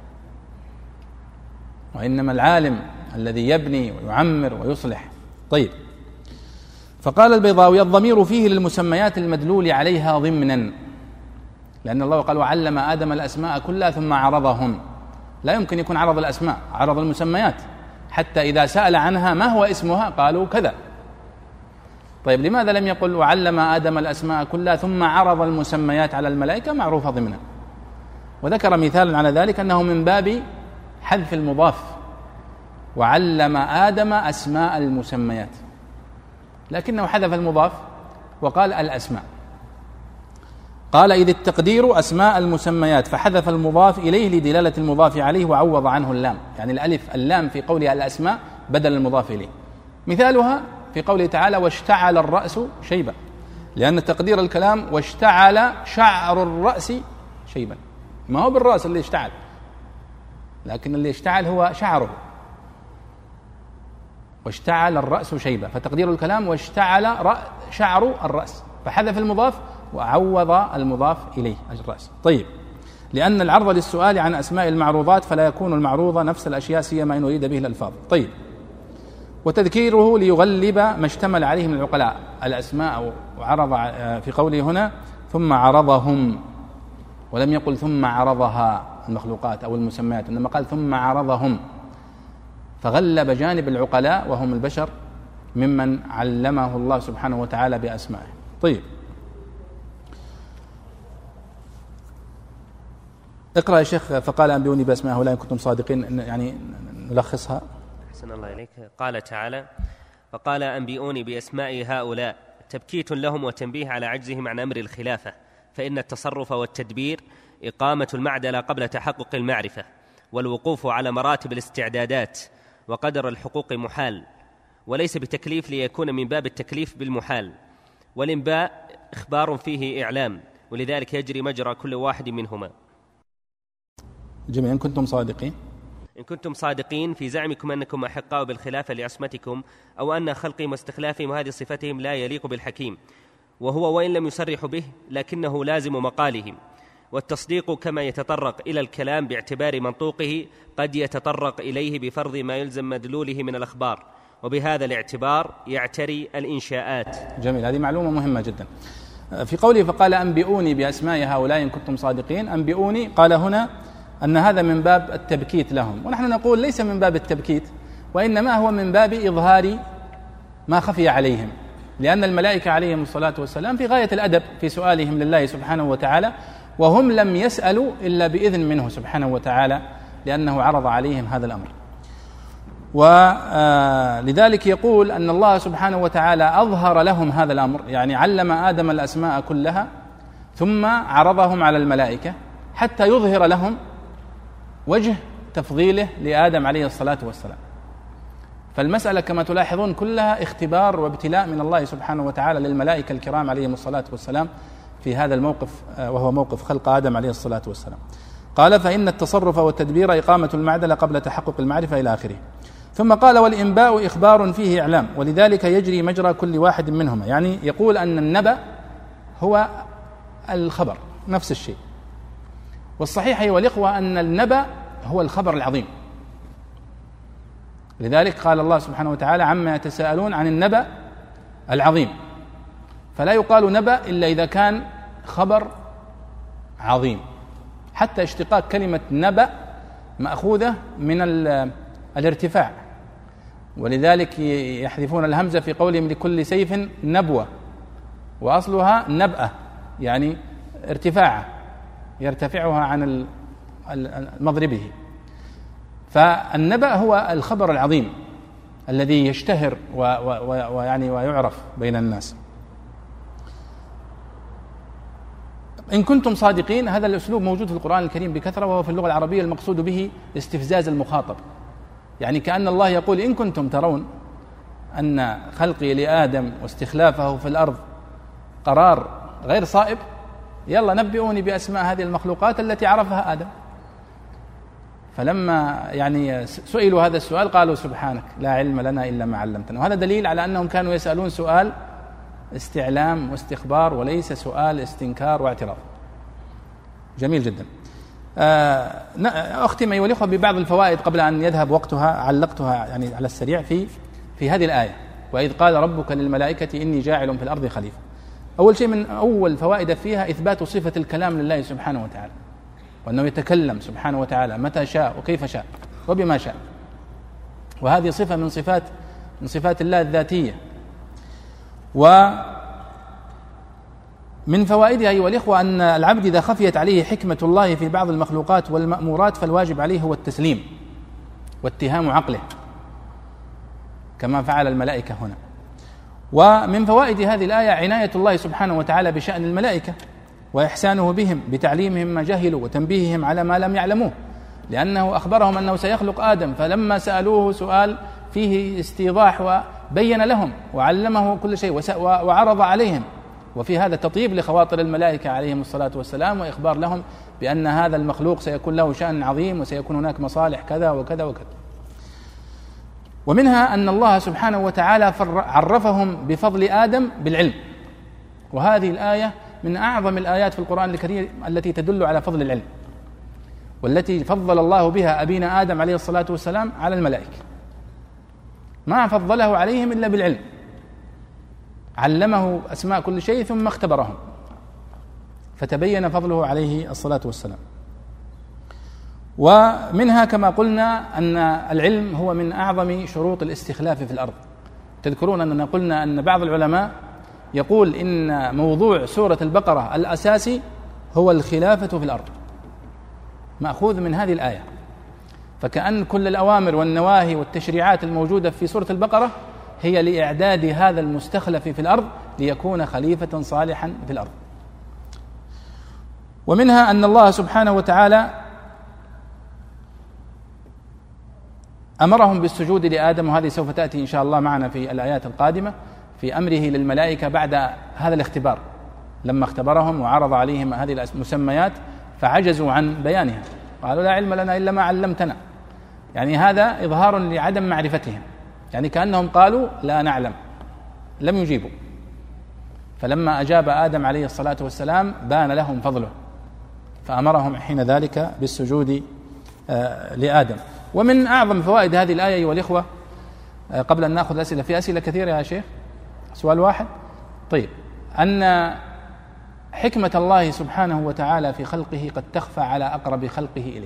وإنما العالم الذي يبني ويعمر ويصلح. طيب، فقال البيضاوي الضمير فيه للمسميات المدلول عليها ضمنا، لأن الله قال وعلم آدم الأسماء كلها ثم عرضهم. لا يمكن يكون عرض الأسماء، عرض المسميات، حتى إذا سأل عنها ما هو اسمها قالوا كذا. طيب، لماذا لم يقل وعلم آدم الأسماء كلها ثم عرض المسميات على الملائكة معروفة ضمنا؟ وذكر مثالا على ذلك أنه من باب حذف المضاف، وعلم آدم أسماء المسميات، لكنه حذف المضاف وقال الأسماء. قال إذ التقدير أسماء المسميات، فحذف المضاف إليه لدلالة المضاف عليه وعوض عنه اللام، يعني الألف اللام في قوله الأسماء بدل المضاف إليه. مثالها في قوله تعالى واشتعل الرأس شيبا، لأن تقدير الكلام واشتعل شعر الرأس شيبا، ما هو بالرأس اللي اشتعل، لكن اللي اشتعل هو شعره، واشتعل الرأس شيبا، فتقدير الكلام واشتعل شعر الرأس، فحذف المضاف وعوض المضاف إليه الرأس. طيب، لأن العرض للسؤال عن أسماء المعروضات فلا يكون المعروض نفس الأشياء سيما إن أريد به الألفاظ. طيب، وتذكيره ليغلب ما اشتمل عليه من العقلاء الأسماء، وعرض في قوله هنا ثم عرضهم، ولم يقل ثم عرضها المخلوقات أو المسميات، إنما قال ثم عرضهم، فغلب جانب العقلاء وهم البشر ممن علمه الله سبحانه وتعالى بأسمائه. طيب، اقرأ يا شيخ. فقال أنبئوني بأسماء هؤلاء إن كنتم صادقين، يعني نلخصها. أحسن الله إليك. قال تعالى فقال أنبئوني بأسماء هؤلاء، تبكيت لهم وتنبيه على عجزهم عن أمر الخلافة، فإن التصرف والتدبير إقامة المعدلة قبل تحقق المعرفة، والوقوف على مراتب الاستعدادات وقدر الحقوق محال، وليس بتكليف ليكون من باب التكليف بالمحال، والإنباء إخبار فيه إعلام، ولذلك يجري مجرى كل واحد منهما. جميل. إن كنتم صادقين، إن كنتم صادقين في زعمكم أنكم أحقاء بالخلافة لعصمتكم، أو أن خلقهم واستخلافهم وهذه صفتهم لا يليق بالحكيم، وهو وإن لم يصرحوا به لكنه لازم مقالهم. والتصديق كما يتطرق إلى الكلام باعتبار منطوقه قد يتطرق إليه بفرض ما يلزم مدلوله من الأخبار، وبهذا الاعتبار يعتري الإنشاءات. جميل، هذه معلومة مهمة جدا. في قوله فقال أنبئوني بأسماء هؤلاء إن كنتم صادقين، أنبئوني قال هنا أن هذا من باب التبكيت لهم، ونحن نقول ليس من باب التبكيت، وإنما هو من باب إظهار ما خفي عليهم، لأن الملائكة عليهم الصلاة والسلام في غاية الأدب في سؤالهم لله سبحانه وتعالى، وهم لم يسألوا إلا بإذن منه سبحانه وتعالى، لأنه عرض عليهم هذا الأمر. ولذلك يقول أن الله سبحانه وتعالى أظهر لهم هذا الأمر، يعني علم آدم الأسماء كلها ثم عرضهم على الملائكة حتى يظهر لهم وجه تفضيله لآدم عليه الصلاة والسلام. فالمسألة كما تلاحظون كلها اختبار وابتلاء من الله سبحانه وتعالى للملائكة الكرام عليهم الصلاة والسلام في هذا الموقف، وهو موقف خلق آدم عليه الصلاة والسلام. قال: فإن التصرف والتدبير إقامة المعدلة قبل تحقق المعرفة إلى آخره. ثم قال: والإنباء إخبار فيه إعلام، ولذلك يجري مجرى كل واحد منهما. يعني يقول أن النبأ هو الخبر نفس الشيء، والصحيح أيها الإخوة أن النبأ هو الخبر العظيم. لذلك قال الله سبحانه وتعالى: عما يتساءلون عن النبأ العظيم. فلا يقال نبأ إلا إذا كان خبر عظيم. حتى اشتقاق كلمة نبأ مأخوذة من الارتفاع، ولذلك يحذفون الهمزة في قولهم لكل سيف نبوة، وأصلها نبأة يعني ارتفاع، يرتفعها عن مضربه. فالنبأ هو الخبر العظيم الذي يشتهر ويعني ويعرف بين الناس. إن كنتم صادقين، هذا الأسلوب موجود في القرآن الكريم بكثرة، وهو في اللغة العربية المقصود به استفزاز المخاطب، يعني كأن الله يقول: إن كنتم ترون أن خلقي لآدم واستخلافه في الأرض قرار غير صائب، يلا نبئوني بأسماء هذه المخلوقات التي عرفها آدم. فلما يعني سئلوا هذا السؤال قالوا: سبحانك لا علم لنا إلا ما علمتنا. وهذا دليل على أنهم كانوا يسألون سؤال استعلام واستخبار وليس سؤال استنكار واعتراض. جميل جدا. أختم أيها الأخوة ببعض الفوائد قبل أن يذهب وقتها، علقتها يعني على السريع في هذه الآية: وإذ قال ربك للملائكة إني جاعل في الأرض خليفة. أول شيء من أول فوائد فيها إثبات صفة الكلام لله سبحانه وتعالى، وأنه يتكلم سبحانه وتعالى متى شاء وكيف شاء وبما شاء، وهذه صفة من صفات الله الذاتية. ومن فوائدها أيها الإخوة أن العبد إذا خفيت عليه حكمة الله في بعض المخلوقات والمأمورات فالواجب عليه هو التسليم واتهام عقله كما فعل الملائكة هنا. ومن فوائد هذه الآية عناية الله سبحانه وتعالى بشأن الملائكة وإحسانه بهم بتعليمهم ما جهلوا وتنبيههم على ما لم يعلموه، لأنه أخبرهم أنه سيخلق آدم، فلما سألوه سؤال فيه استيضاح وبين لهم وعلمه كل شيء وعرض عليهم، وفي هذا تطيب لخواطر الملائكة عليهم الصلاة والسلام، وإخبار لهم بأن هذا المخلوق سيكون له شأن عظيم وسيكون هناك مصالح كذا وكذا وكذا. ومنها أن الله سبحانه وتعالى عرفهم بفضل آدم بالعلم، وهذه الآية من أعظم الآيات في القرآن الكريم التي تدل على فضل العلم، والتي فضل الله بها أبينا آدم عليه الصلاة والسلام على الملائكة، ما فضله عليهم إلا بالعلم، علمه أسماء كل شيء ثم اختبرهم فتبين فضله عليه الصلاة والسلام. ومنها كما قلنا أن العلم هو من أعظم شروط الاستخلاف في الأرض. تذكرون أننا قلنا أن بعض العلماء يقول إن موضوع سورة البقرة الأساسي هو الخلافة في الأرض، مأخوذ من هذه الآية، فكأن كل الأوامر والنواهي والتشريعات الموجودة في سورة البقرة هي لإعداد هذا المستخلف في الأرض ليكون خليفة صالحا في الأرض. ومنها أن الله سبحانه وتعالى أمرهم بالسجود لآدم، وهذه سوف تأتي إن شاء الله معنا في الآيات القادمة، في أمره للملائكة بعد هذا الاختبار، لما اختبرهم وعرض عليهم هذه المسميات فعجزوا عن بيانها، قالوا لا علم لنا إلا ما علمتنا، يعني هذا إظهار لعدم معرفتهم، يعني كأنهم قالوا لا نعلم، لم يجيبوا. فلما أجاب آدم عليه الصلاة والسلام بان لهم فضله، فأمرهم حين ذلك بالسجود لآدم. ومن أعظم فوائد هذه الآية أيها الإخوة، قبل أن نأخذ أسئلة، في أسئلة كثيرة يا شيخ، سؤال واحد؟ طيب، أن حكمة الله سبحانه وتعالى في خلقه قد تخفى على أقرب خلقه إليه،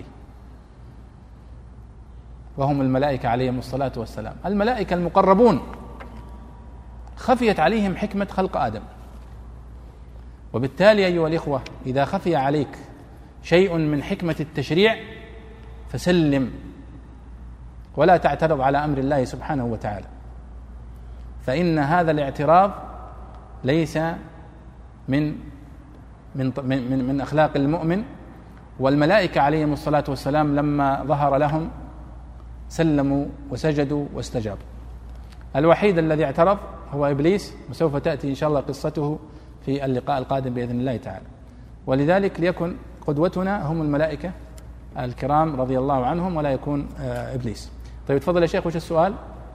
وهم الملائكة عليهم الصلاة والسلام. الملائكة المقربون خفيت عليهم حكمة خلق آدم. وبالتالي أيها الإخوة، إذا خفي عليك شيء من حكمة التشريع فسلم ولا تعترض على أمر الله سبحانه وتعالى، فإن هذا الاعتراض ليس من أخلاق المؤمن. والملائكة عليهم الصلاة والسلام لما ظهر لهم سلموا وسجدوا واستجابوا. الوحيد الذي اعترض هو إبليس، وسوف تأتي إن شاء الله قصته في اللقاء القادم بإذن الله تعالى. ولذلك ليكن قدوتنا هم الملائكة الكرام رضي الله عنهم ولا يكون إبليس. طيب تفضل يا شيخ، وش السؤال؟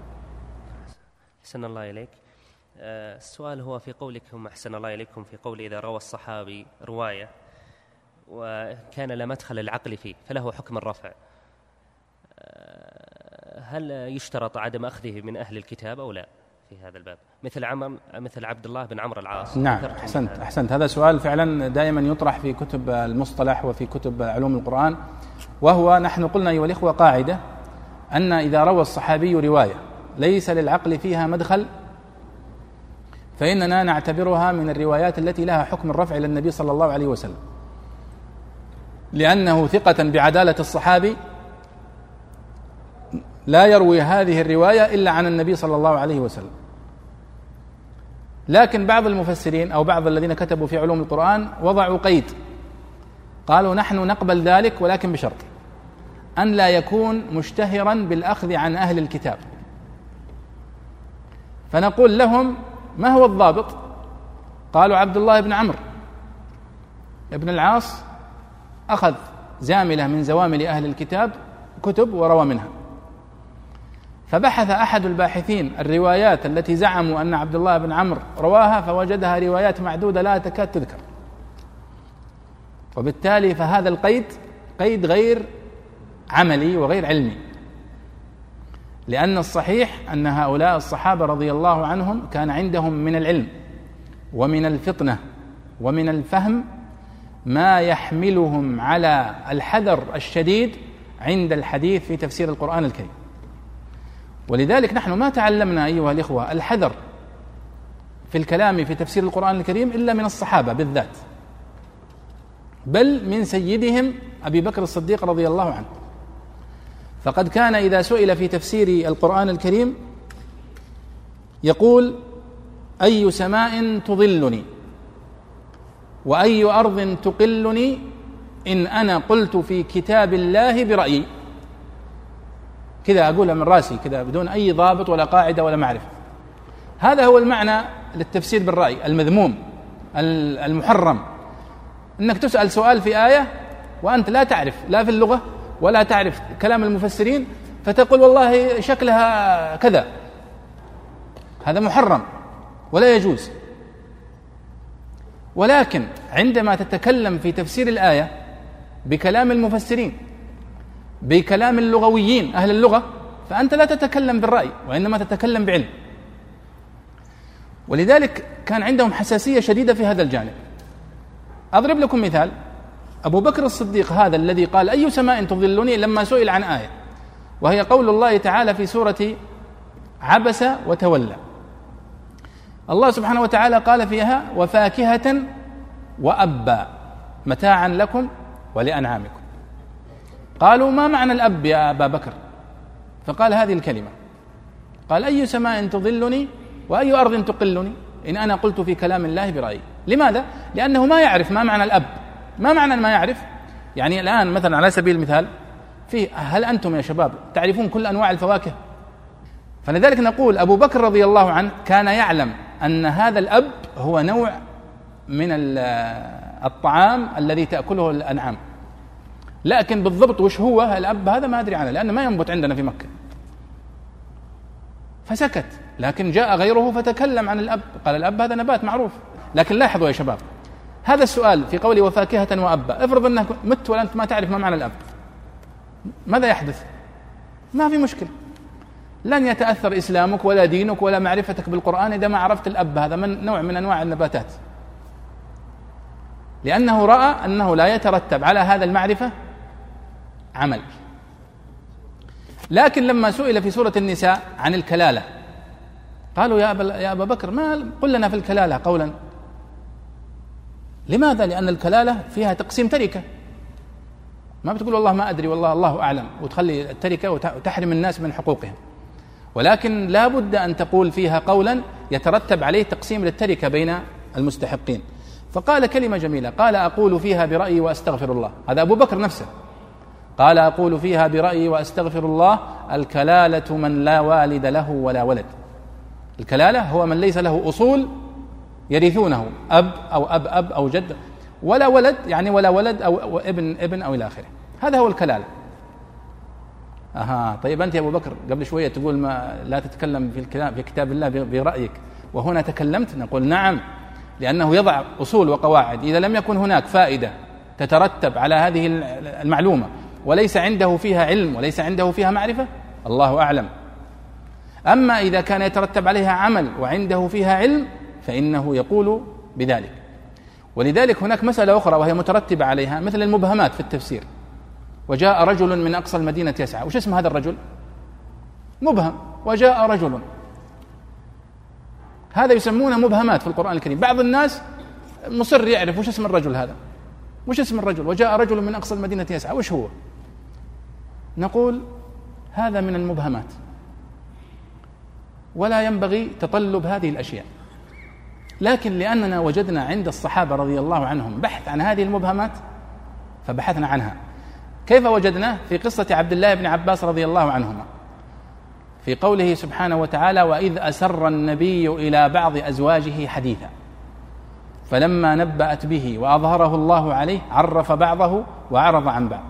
أحسن الله إليك. السؤال هو في قولكم أحسن الله إليكم في قول إذا روى الصحابي رواية وكان لا مدخل العقل فيه فله حكم الرفع، هل يشترط عدم أخذه من أهل الكتاب أو لا في هذا الباب، مثل عبد الله بن عمرو العاص؟ نعم، أحسنت. هذا سؤال فعلا دائما يطرح في كتب المصطلح وفي كتب علوم القرآن، وهو نحن قلنا أيها الإخوة قاعدة أن إذا روى الصحابي رواية ليس للعقل فيها مدخل فإننا نعتبرها من الروايات التي لها حكم الرفع إلى النبي صلى الله عليه وسلم، لأنه ثقة بعدالة الصحابي لا يروي هذه الرواية إلا عن النبي صلى الله عليه وسلم. لكن بعض المفسرين أو بعض الذين كتبوا في علوم القرآن وضعوا قيد، قالوا نحن نقبل ذلك ولكن بشرط أن لا يكون مشتهرا بالأخذ عن أهل الكتاب. فنقول لهم ما هو الضابط؟ قالوا عبد الله بن عمرو ابن العاص أخذ زاملة من زوامل أهل الكتاب كتب وروى منها. فبحث أحد الباحثين الروايات التي زعموا أن عبد الله بن عمرو رواها فوجدها روايات معدودة لا تكاد تذكر. وبالتالي فهذا القيد قيد غير عملي وغير علمي، لأن الصحيح أن هؤلاء الصحابة رضي الله عنهم كان عندهم من العلم ومن الفطنة ومن الفهم ما يحملهم على الحذر الشديد عند الحديث في تفسير القرآن الكريم. ولذلك نحن ما تعلمنا أيها الإخوة الحذر في الكلام في تفسير القرآن الكريم إلا من الصحابة بالذات، بل من سيدهم أبي بكر الصديق رضي الله عنه. فقد كان إذا سئل في تفسير القرآن الكريم يقول أي سماء تظلني وأي أرض تقلني إن أنا قلت في كتاب الله برأيي. كذا أقولها من رأسي كذا بدون أي ضابط ولا قاعدة ولا معرفة. هذا هو المعنى للتفسير بالرأي المذموم المحرم، أنك تسأل سؤال في آية وأنت لا تعرف لا في اللغة ولا تعرف كلام المفسرين فتقول والله شكلها كذا. هذا محرم ولا يجوز. ولكن عندما تتكلم في تفسير الآية بكلام المفسرين بكلام اللغويين أهل اللغة فأنت لا تتكلم بالرأي وإنما تتكلم بعلم. ولذلك كان عندهم حساسية شديدة في هذا الجانب. أضرب لكم مثال. أبو بكر الصديق هذا الذي قال أي سماء تظلني لما سئل عن آية وهي قول الله تعالى في سورة عبس وتولى، الله سبحانه وتعالى قال فيها وفاكهة وأبا متاعا لكم ولأنعامكم. قالوا ما معنى الأب يا أبا بكر؟ فقال هذه الكلمة، قال أي سماء تظلني وأي أرض تقلني إن أنا قلت في كلام الله برأيي. لماذا؟ لأنه ما يعرف ما معنى الأب. ما معنى ما يعرف؟ يعني الآن مثلا على سبيل المثال هل أنتم يا شباب تعرفون كل أنواع الفواكه؟ فلذلك نقول أبو بكر رضي الله عنه كان يعلم أن هذا الأب هو نوع من الطعام الذي تأكله الأنعام، لكن بالضبط وش هو الأب هذا ما أدري عنه لأنه ما ينبت عندنا في مكة. فسكت، لكن جاء غيره فتكلم عن الأب، قال الأب هذا نبات معروف. لكن لاحظوا يا شباب هذا السؤال في قوله وفاكهة وأبا، افرض أنك مت وأنت ما تعرف ما معنى الأب، ماذا يحدث؟ ما في مشكلة، لن يتأثر إسلامك ولا دينك ولا معرفتك بالقرآن إذا ما عرفت الأب هذا من نوع من أنواع النباتات، لأنه رأى أنه لا يترتب على هذا المعرفة عمل. لكن لما سئل في سورة النساء عن الكلالة قالوا يا أبا بكر ما قل لنا في الكلالة قولا. لماذا؟ لأن الكلالة فيها تقسيم تركة، ما بتقول والله ما أدري والله الله أعلم وتخلي التركة وتحرم الناس من حقوقهم، ولكن لا بد أن تقول فيها قولا يترتب عليه تقسيم للتركة بين المستحقين. فقال كلمة جميلة، قال أقول فيها برأيي وأستغفر الله. هذا أبو بكر نفسه قال أقول فيها برأيي وأستغفر الله: الكلالة من لا والد له ولا ولد. الكلالة هو من ليس له أصول يرثونه، أب أو أب أو جد، ولا ولد يعني ولا ولد أو ابن أو إلى آخره. هذا هو الكلالة. طيب أنت يا أبو بكر قبل شوية تقول ما لا تتكلم في كتاب الله برأيك، وهنا تكلمت. نقول نعم، لأنه يضع أصول وقواعد. إذا لم يكن هناك فائدة تترتب على هذه المعلومة وليس عنده فيها علم وليس عنده فيها معرفة، الله أعلم. أما إذا كان يترتب عليها عمل وعنده فيها علم فإنه يقول بذلك. ولذلك هناك مسألة أخرى وهي مترتبة عليها، مثل المبهمات في التفسير. وجاء رجل من أقصى المدينة يسعى، وش اسم هذا الرجل؟ مبهم. وجاء رجل، هذا يسمونه مبهمات في القرآن الكريم. بعض الناس مصر يعرف وش اسم الرجل هذا، وش اسم الرجل؟ وجاء رجل من أقصى المدينة يسعى، وش هو؟ نقول هذا من المبهمات، ولا ينبغي تطلب هذه الأشياء. لكن لأننا وجدنا عند الصحابة رضي الله عنهم بحث عن هذه المبهمات فبحثنا عنها. كيف وجدناه؟ في قصة عبد الله بن عباس رضي الله عنهما، في قوله سبحانه وتعالى: وإذ أسر النبي إلى بعض أزواجه حديثا فلما نبأت به وأظهره الله عليه عرف بعضه وأعرض عن بعض.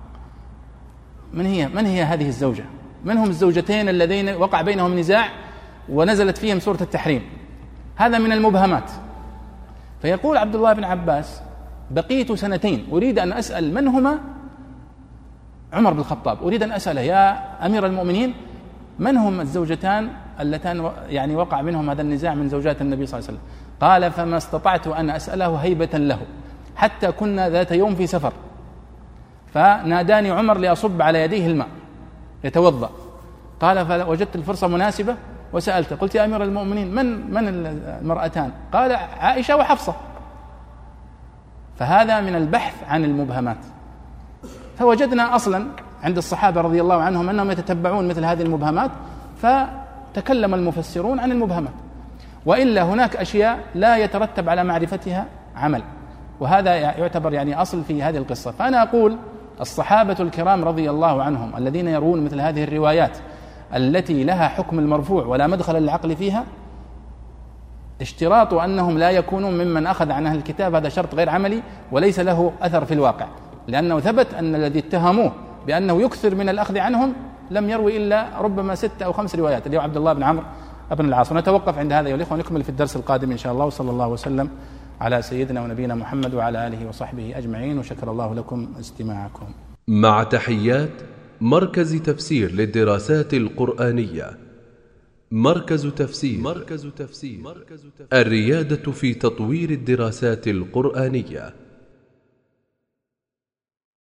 من هي هذه الزوجة؟ من هم الزوجتين اللذين وقع بينهم نزاع ونزلت فيهم سورة التحريم؟ هذا من المبهمات. فيقول عبد الله بن عباس: بقيت سنتين أريد أن أسأل من هما عمر بن الخطاب، أريد أن أسأله يا أمير المؤمنين من هم الزوجتان اللتان يعني وقع منهم هذا النزاع من زوجات النبي صلى الله عليه وسلم. قال: فما استطعت أن أسأله هيبة له، حتى كنا ذات يوم في سفر فناداني عمر لأصب على يديه الماء يتوضأ. قال: فوجدت الفرصة مناسبة وسألت، قلت: يا أمير المؤمنين من المرأتان؟ قال: عائشة وحفصة. فهذا من البحث عن المبهمات. فوجدنا أصلا عند الصحابة رضي الله عنهم أنهم يتتبعون مثل هذه المبهمات، فتكلم المفسرون عن المبهمات. وإلا هناك أشياء لا يترتب على معرفتها عمل، وهذا يعتبر يعني أصل في هذه القصة. فأنا أقول الصحابة الكرام رضي الله عنهم الذين يروون مثل هذه الروايات التي لها حكم المرفوع ولا مدخل للعقل فيها، اشتراط أنهم لا يكونون ممن أخذ عن أهل الكتاب هذا شرط غير عملي وليس له أثر في الواقع، لأنه ثبت أن الذي اتهموه بأنه يكثر من الأخذ عنهم لم يروي إلا ربما 6 أو 5 روايات، اللي هو عبد الله بن عمرو بن العاص. ونتوقف عند هذا يا الإخوة، ونكمل في الدرس القادم إن شاء الله. وصلى الله وسلم على سيدنا ونبينا محمد وعلى آله وصحبه أجمعين، وشكر الله لكم استماعكم. مع تحيات مركز تفسير للدراسات القرآنية. مركز تفسير الريادة في تطوير الدراسات القرآنية.